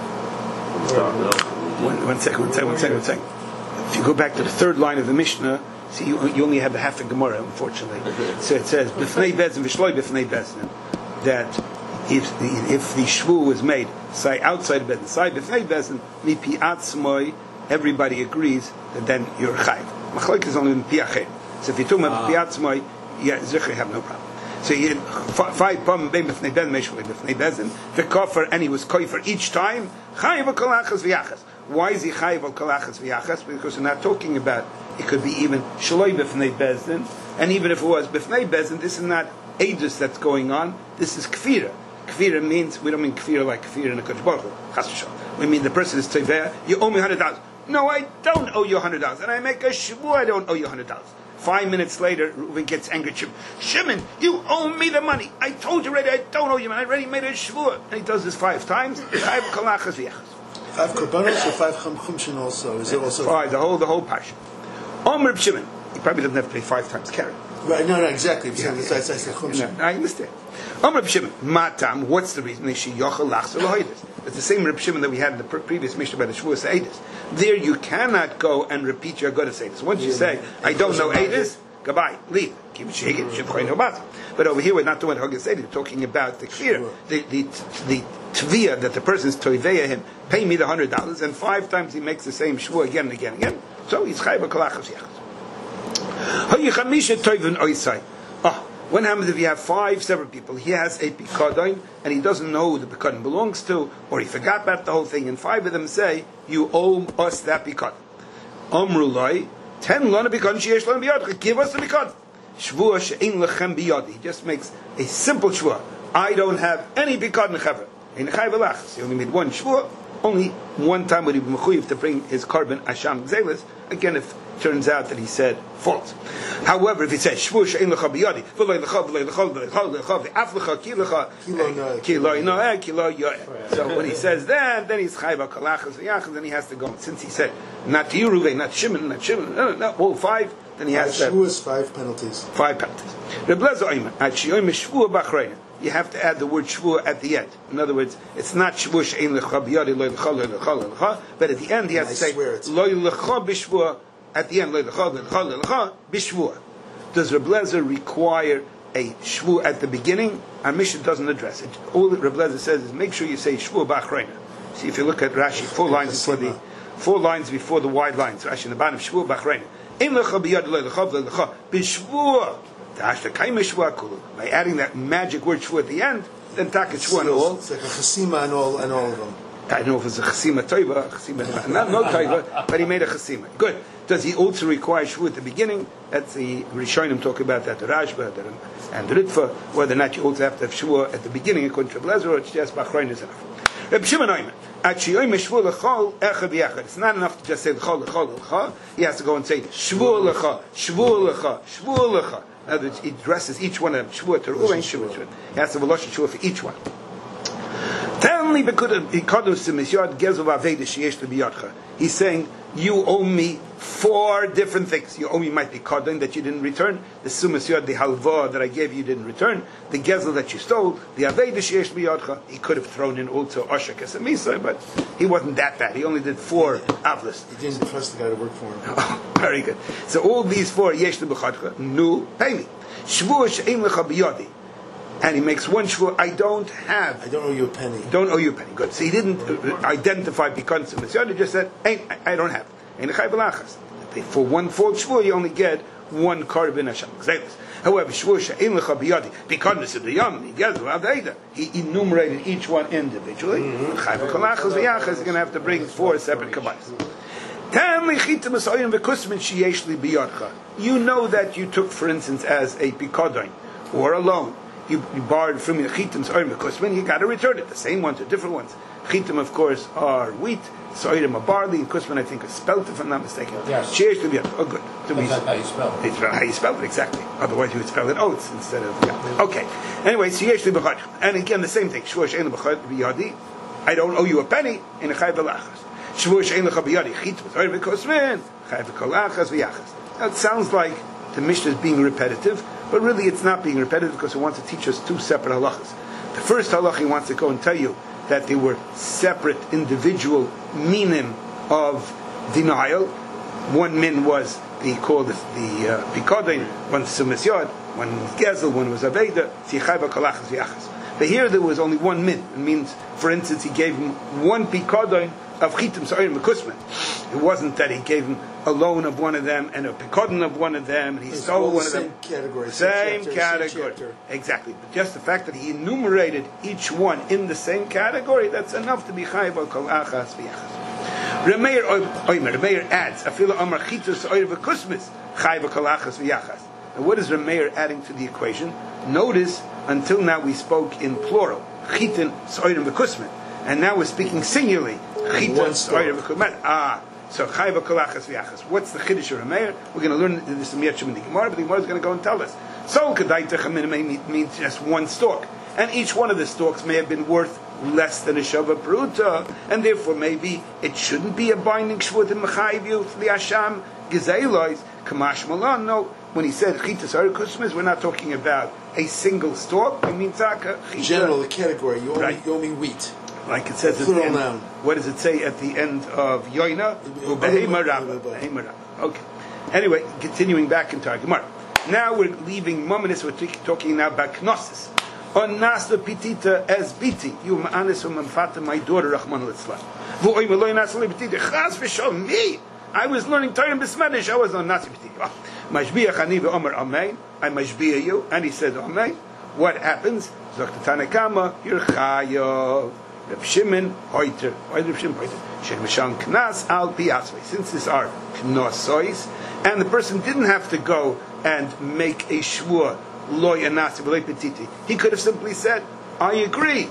One, one second, one second, one second, one second. If you go back to the third line of the Mishnah, see, you, you only have half a Gemara, unfortunately. So it says b'fnei bezin v'shloi b'fnei bezin, that if the, if the shvu was made say outside of bezin, say b'fnei bezin, mipi atzmoi, everybody agrees that then you're chayiv. Machlok is only in piachet. So if you talk about mipi atzmoi, yeah, zichri have no problem. So he had five pam bein b'fnei bezin, meishvei b'fnei bezin, the kofar, and he was koifer each time. Chayiv al kolachas v'yachas. Why is he chayiv al kolachas v'yachas? Because we're not talking about, it could be even shaloi b'fnei bezin, and even if it was b'fnei bezin, this is not edus that's going on. This is kfira. Kfira means, we don't mean kfira like kfira in a Kodesh Baruch Hu. Chas v'shalom. We mean the person is teveh, you owe me one hundred dollars. No, I don't owe you one hundred dollars. And I make a shvu, I don't owe you one hundred dollars. Five minutes later, Reuven gets angry at Shimon. Shimon, you owe me the money. I told you already, I don't owe you, man. I already made a shvu. And he does this five times. Five kolachas v'yachas. Five korbanos or five chumshin also? Is it also five? The whole, the whole parsha. Omer Shimon. he probably doesn't have to pay five times carry. Right, no, no, exactly. Yeah, It's- yeah, it's- it's- it's- it's- No, I understand. Um, Reb Shimon, Matam, what's the reason? It's the same Reb Shimon that we had in the pre- previous Mishnah by the Shavuos Eidos. There you cannot go and repeat your Agodas Eidos. Once you say, I don't know Eidos, goodbye, leave. Keep it shaking, should no matter. But over here we're not doing Agodas Eidos, we're talking about the clear, the, the, the tviyah that the person's toiveya him, pay me the hundred dollars, and five times he makes the same shvua again and again and again. So he's chayv b'kolachos yachas. Ah, what happens if you have five separate people? He has a pikadon, and he doesn't know who the pikadon belongs to, or he forgot about the whole thing, and five of them say, you owe us that pikadon. Amrulai, ten lana pikadon sheyesh lana biyadcha, give us the pikadon. Shvua she'ein lechem biyadi. He just makes a simple shvua. I don't have any pikadon chaver. In chayv alachas, he only made one shvua. Only one time would he be mechuyev to bring his carbon asham gzelis. Again, if it turns out that he said false. However, if he says shvu she'ein lecha biyadi, v'lo lecha v'lo lecha v'lo lecha v'af lecha ki lecha ki lo noeh ki lo yoeh. So when he says that, then he's chayva kalachas v'yachas, then he has to go. Since he said not to you, Reuven, not Shimon, not Shimon, no, no, all five, then he has to. Shavuos, five penalties. Five penalties. Reb Lezer Oimer, at shi'oim shvu b'achreina. You have to add the word shvua at the end. In other words, it's not shvua she'ein lecha biyadi lo lecha lo lecha lo lecha, but at the end he has to say lo lecha b'shvua. At the end, lo lecha lo lecha lo lecha b'shvua. Does Reb Lezer require a shvu at the beginning? Our Mishnah doesn't address it. All that Reb Lezer says is make sure you say shvu b'achreina. See, if you look at Rashi, four lines before the four lines before the wide lines. Rashi in the bottom, shvu b'achreina. Ein lecha biyadi lo lecha lo lecha b'shvua. By adding that magic word shvu at the end, then tak it shvu and all. It's like a chasima and all, and all of them. I don't know if it's a chasima toiva, chasima, not no toiva, but he made a chasima. Good. Does he also require shvu at the beginning? That's the Rishonim talk about that, the Rashba and the Ritva, whether or not you also have to have shvu at the beginning according to Reb Lezer, or it's just b'achrein is enough. Reb Shimon Oimer, at shi'oim shvu l'chol echad b'yachad. It's not enough to just say l'chol l'chol l'chol. He has to go and say shvu l'chol, shvu l'chol, shvu l'chol. In other words, he addresses each one of them. Shvuah to Reuven, Shvuah to He has to have a Lashon Shvuah for each one. Tell me, he's saying, you owe me four different things. You owe me my pikadon that you didn't return, the sumas yod, the halva that I gave you didn't return, the gezel that you stole, the aveda sheyesh biyadcha. He could have thrown in also osher kesamisa, but he wasn't that bad. He only did four avlas. He didn't trust the guy to work for him. Oh, very good. So all these four yesh lebechadcha, nu, pay me. Shvuah she'ein lecha biyadi. And he makes one shvuah, I don't have. I don't owe you a penny. Don't owe you a penny. Good. So he didn't uh, identify because of He just said, hey, I, I don't have. And for one full shvuah, you only get one korban Hashem. However, shvuah she'ein lecha biyadi, because of the yom, he enumerated each one individually. Mm-hmm. You're going to have to bring four separate kabbalas. You know that you took, for instance, as a pikadon or a loan. You, you borrowed from me chitim or mekusman, you got to return it. The same ones or different ones. Chitim, of course, are wheat. Soirim are barley. And kusman, I think, is spelt, if I'm not mistaken. Yes. Sheyesh lebiyadcha. Oh, good. So That's not how you spell it. it's how you spell it, exactly. Otherwise, you would spell it oats instead of. Yeah. Okay. Anyway, sheyesh lebiyadcha. And again, the same thing. Shvuah she'ein lebiyadi. I don't owe you a penny in a chayv alachas. Shvuah she'ein lebiyadi. Chitim soirim mekusman. Chayv alachas v'yachas. Now, it sounds like the Mishnah is being repetitive, but really it's not being repetitive because it wants to teach us two separate halachas. The first halach he wants to go and tell you that they were separate individual minim of denial. One min was the called the, the uh, pikadon, one sumas yod, one was gezel, one was aveda. But here there was only one min. It means, for instance, he gave him one pikadon of chitim soirim mekusman. It wasn't that he gave him a loan of one of them and a pikadon of one of them, and he It's stole all one the of them. same category, Same, same chapter, category. same chapter. Exactly. But just the fact that he enumerated each one in the same category, that's enough to be chayiv al kol achas v'yachas. Remeir Oimer, Remeir adds, Afila Amar Chitus Oir v'Kusmis, chayiv al kol achas v'yachas. And what is Remeir adding to the equation? Notice, until now we spoke in plural, Chitin Soirim v'Kusmin, and now we're speaking singularly, Chitin Soirim v'Kusmin. Ah. So chayva kolachas v'yachas. What's the chiddush of Remeir? We're going to learn this in the Gemara, but the Gemara is going to go and tell us. So kedai means just one stalk, and each one of the stalks may have been worth less than a shava pruta, and therefore maybe it shouldn't be a binding shvut in mechayiv you for the asham gezeilois. Kamash Malan. No, when he said Chitas Arikusmas, we're not talking about a single stalk. We mean Taka. General, the category. You only, Right. you only wheat. Like it says at Plural the end. noun. What does it say at the end of Yoina? Ubehema Ubehema Rabba. Rabba. Okay. Anyway, continuing back into our Gemara. Now we're leaving Mominus, we're talking now about Knossos. On Nasla Pitita as Biti, you ma'anis um Mfata, my daughter, Rahman al-Islam. V'oy Meloy Nasla Pitita, Chaz v'shol, me! I was learning Torah in Bismedish, I was on Nasla Pitita. Mashbiach ani v'omer Amen, I mashbiach you, and he said Amen. What happens? Zok Tanakama, you're Chayav. Reb Shimon Hoiter, why Reb Shimon Hoiter? Shem Mishal Knas al Piatzvei. Since these are Knossois, and the person didn't have to go and make a shvur loy anasi v'loy petiti. He could have simply said, "I agree,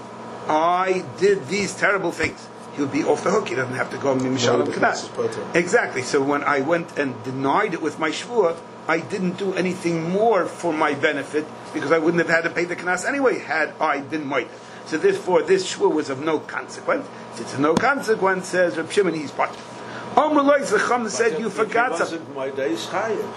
I did these terrible things." He would be off the hook. He doesn't have to go Mishal Knas. Exactly. So when I went and denied it with my shvur, I didn't do anything more for my benefit because I wouldn't have had to pay the knas anyway had I been moed. So therefore, this shvur was of no consequence. Since it's of no consequence, says Reb Shimon, he's part. Amr Lois the Chum said, you forgot something. If it wasn't my days chayav.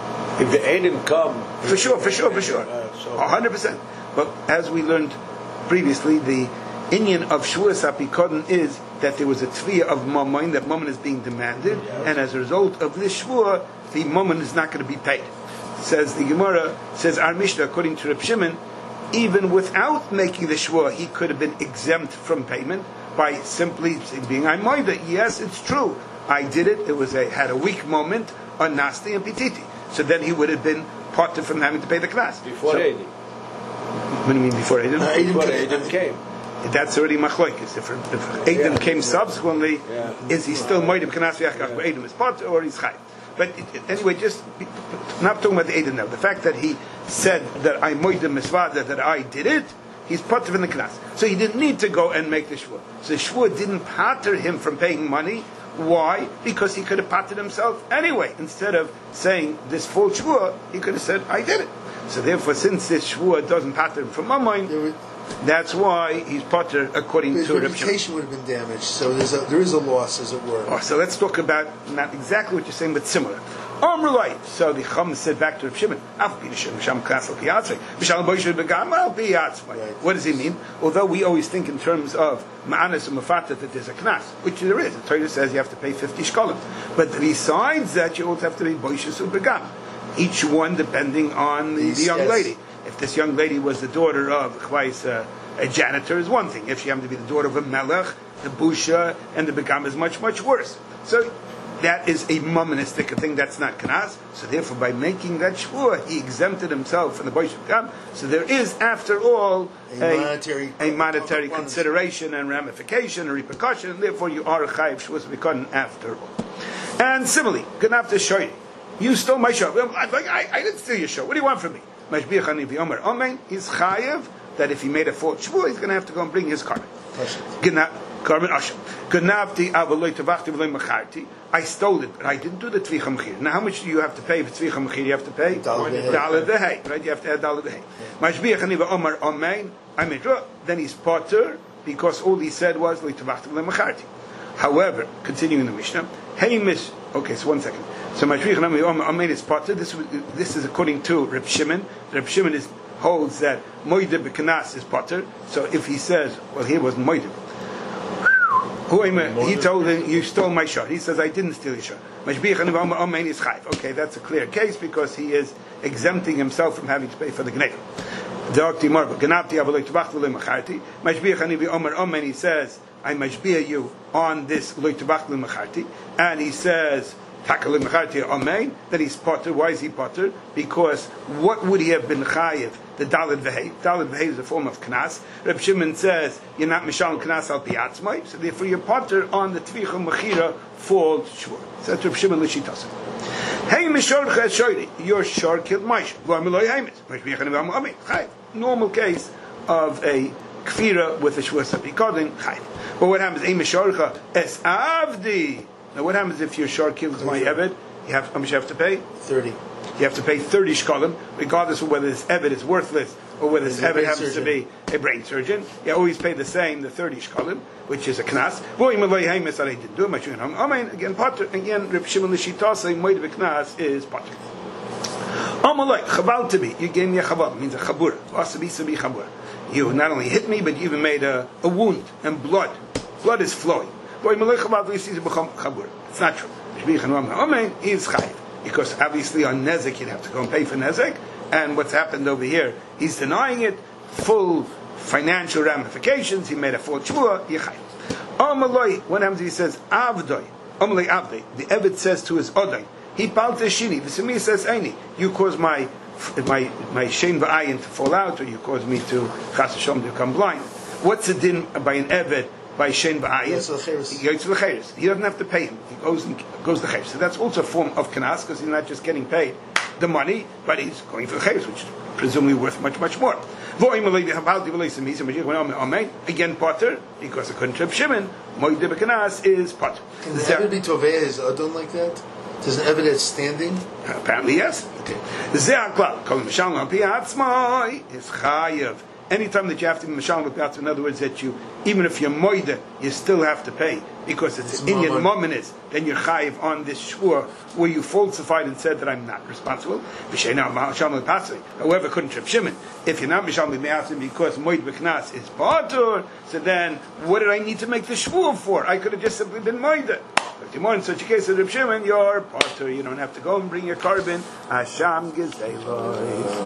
If the Eidim come, For sure, for sure, for sure. A hundred percent. But as we learned previously, the inyan of Shvur Sapikodin is that there was a tviya of Mammon, that Mammon is being demanded, and as a result of this Shvur, the Mammon is not going to be paid. Says the Gemara, says our Mishnah, according to Reb Shimon, even without making the Shvur, he could have been exempt from payment by simply being Aimoida. Yes, it's true. I did it. It was a had a weak moment on Nasti and Pititi. So then he would have been parted from having to pay the class. Before so, Eidim. What do you mean before Eidim? Uh, Eidim Before came. Eidim came. That's already machloikis. If, if Eidim Yeah. came subsequently, Yeah. is he still Moedim Kanas V'Yachkach Yeah. Eidim is part or he's Chai? But it, it, anyway, just be, not talking about the Eidim now. The fact that he said that I Moedim Misvada, that I did it, he's part in the Knas. So he didn't need to go and make the Shvur. So the Shvur didn't pater him from paying money. Why? Because he could have patered himself anyway. Instead of saying this full Shvur, he could have said, I did it. So therefore, since this Shvur doesn't pater him from my mind, There would- that's why he's potter according His to Reb Shimon. reputation would have been damaged, so there's a, there is a loss, as it were. Oh, so let's talk about not exactly what you're saying, but similar. Amr light. So the Chum said back to Reb Shimon, what does he mean? Although we always think in terms of ma'anas and mafata that there's a knas, which there is. The Torah says you have to pay fifty shkolim. But besides that, you also have to pay boishas ubegam. Each one depending on the, the young Yes. lady. If this young lady was the daughter of chvais, uh, a janitor is one thing. If she happened to be the daughter of a melech, the busha and the begam is much, much worse. So that is a monistic thing, that's not knas. So therefore, by making that shvur, he exempted himself from the boish begam. So there is, after all, A monetary- a monetary punishment. consideration and ramification and repercussion, and therefore you are a chayiv shvur b'kodin after all. And similarly, ganav to shoy, you stole my show. I, I, I didn't steal your show. What do you want from me? Mashbiach ani v'yomer amen. He's chayiv that if he made a false shvur, he's going to have to go and bring his carbon. Carbon asham. Ganavti avaloy tavachti v'loy macharti. I stole it, but I didn't do the tvicha mechir. Now, how much do you have to pay for tvicha mechir? You have to pay Dollar v'hei. dollar v'hei, right? You have to add dollar v'hei. Mashbiach ani v'omer amen. I made then he's potter because all he said was loy tavachti v'loy macharti. However, continuing the Mishnah, hey mish. Okay, so one second. So Mashbiach ani v'omer amen is potter. This this is according to Reb Shimon. Reb Shimon is holds that moide b'kanas is potter. So if he says, well, he wasn't moide. He told him, you stole my shot. He says, I didn't steal your shot. Okay, that's a clear case because he is exempting himself from having to pay for the gneva. He says, I mashbiah you on this and he says, then he's potter. Why is he potter? Because what would he have been chayiv? The dalid v'hei. Dalid v'hei is a form of knas. Reb Shimon says you're not mishal knas al piatzmai, so therefore you're potter on the tvicha mechira for shvur. So that's Reb Shimon l'shitasim. Hey mishorcha shoyri, your shor killed maish. V'amiloy haimet. Normal case of a kfira with a shvur sapikodin chayiv. But what happens? Hey mishorcha es avdi. Now, what happens if your shor kills my eved? You have how much you have to pay? Thirty. you have to pay thirty shkalim, regardless of whether this Eved is worthless or whether this He's a Eved brain happens surgeon. to be a brain surgeon. You always pay the same, the thirty shkalim, which is a knas. Again, Potter, again, Reb Shimon Lishita saying, Moed B'knas is Potter. Amalai, Chabal to be, you gave me a Chabal, means a Chabur. Asabi Sabi Chabur. You not only hit me, but you even made a, a wound, and blood. Blood is flowing. It's not true. He is chayiv. Because obviously on Nezek you'd have to go and pay for Nezek, and what's happened over here, he's denying it, full financial ramifications, he made a full shvua, Yechayiv. Amaloi, what happens if he says, Avdoi, Amaloi Avdoi, the Eved says to his Odoi, he palte shini, the Semi says, Eini, you caused my my my shein v'ayin to fall out, or you caused me to chas v'shalom to become blind. What's the din by an Eved by shein v'ayin? He goes to the cheres. He doesn't have to pay him. He goes and goes to the cheres. So that's also a form of kanas, because he's not just getting paid the money, but he's going for the cheres, which is presumably worth much, much more. Again, Potter, because I couldn't trip Shimon, Moed B'kanas is Potter. Can the Eved be tovei his adon like that? Does an Eved that's standing? Apparently, yes. Is chayav. Anytime that you have to be Mashal B'Piatz, in other words, that you, even if you're Moida, you still have to pay, because it's, it's in your Mominis, then you're Chayiv on this Shvur, where you falsified and said that I'm not responsible. However, couldn't trip Shimon. If you're not Mashal B'Piatz, because Moed B'Knas is Patur, so then, what did I need to make the Shvur for? I could have just simply been Moida. But in such a case, of Reb Shimon, you're Patur. You don't have to go and bring your carbon. Hasham Gezeloi.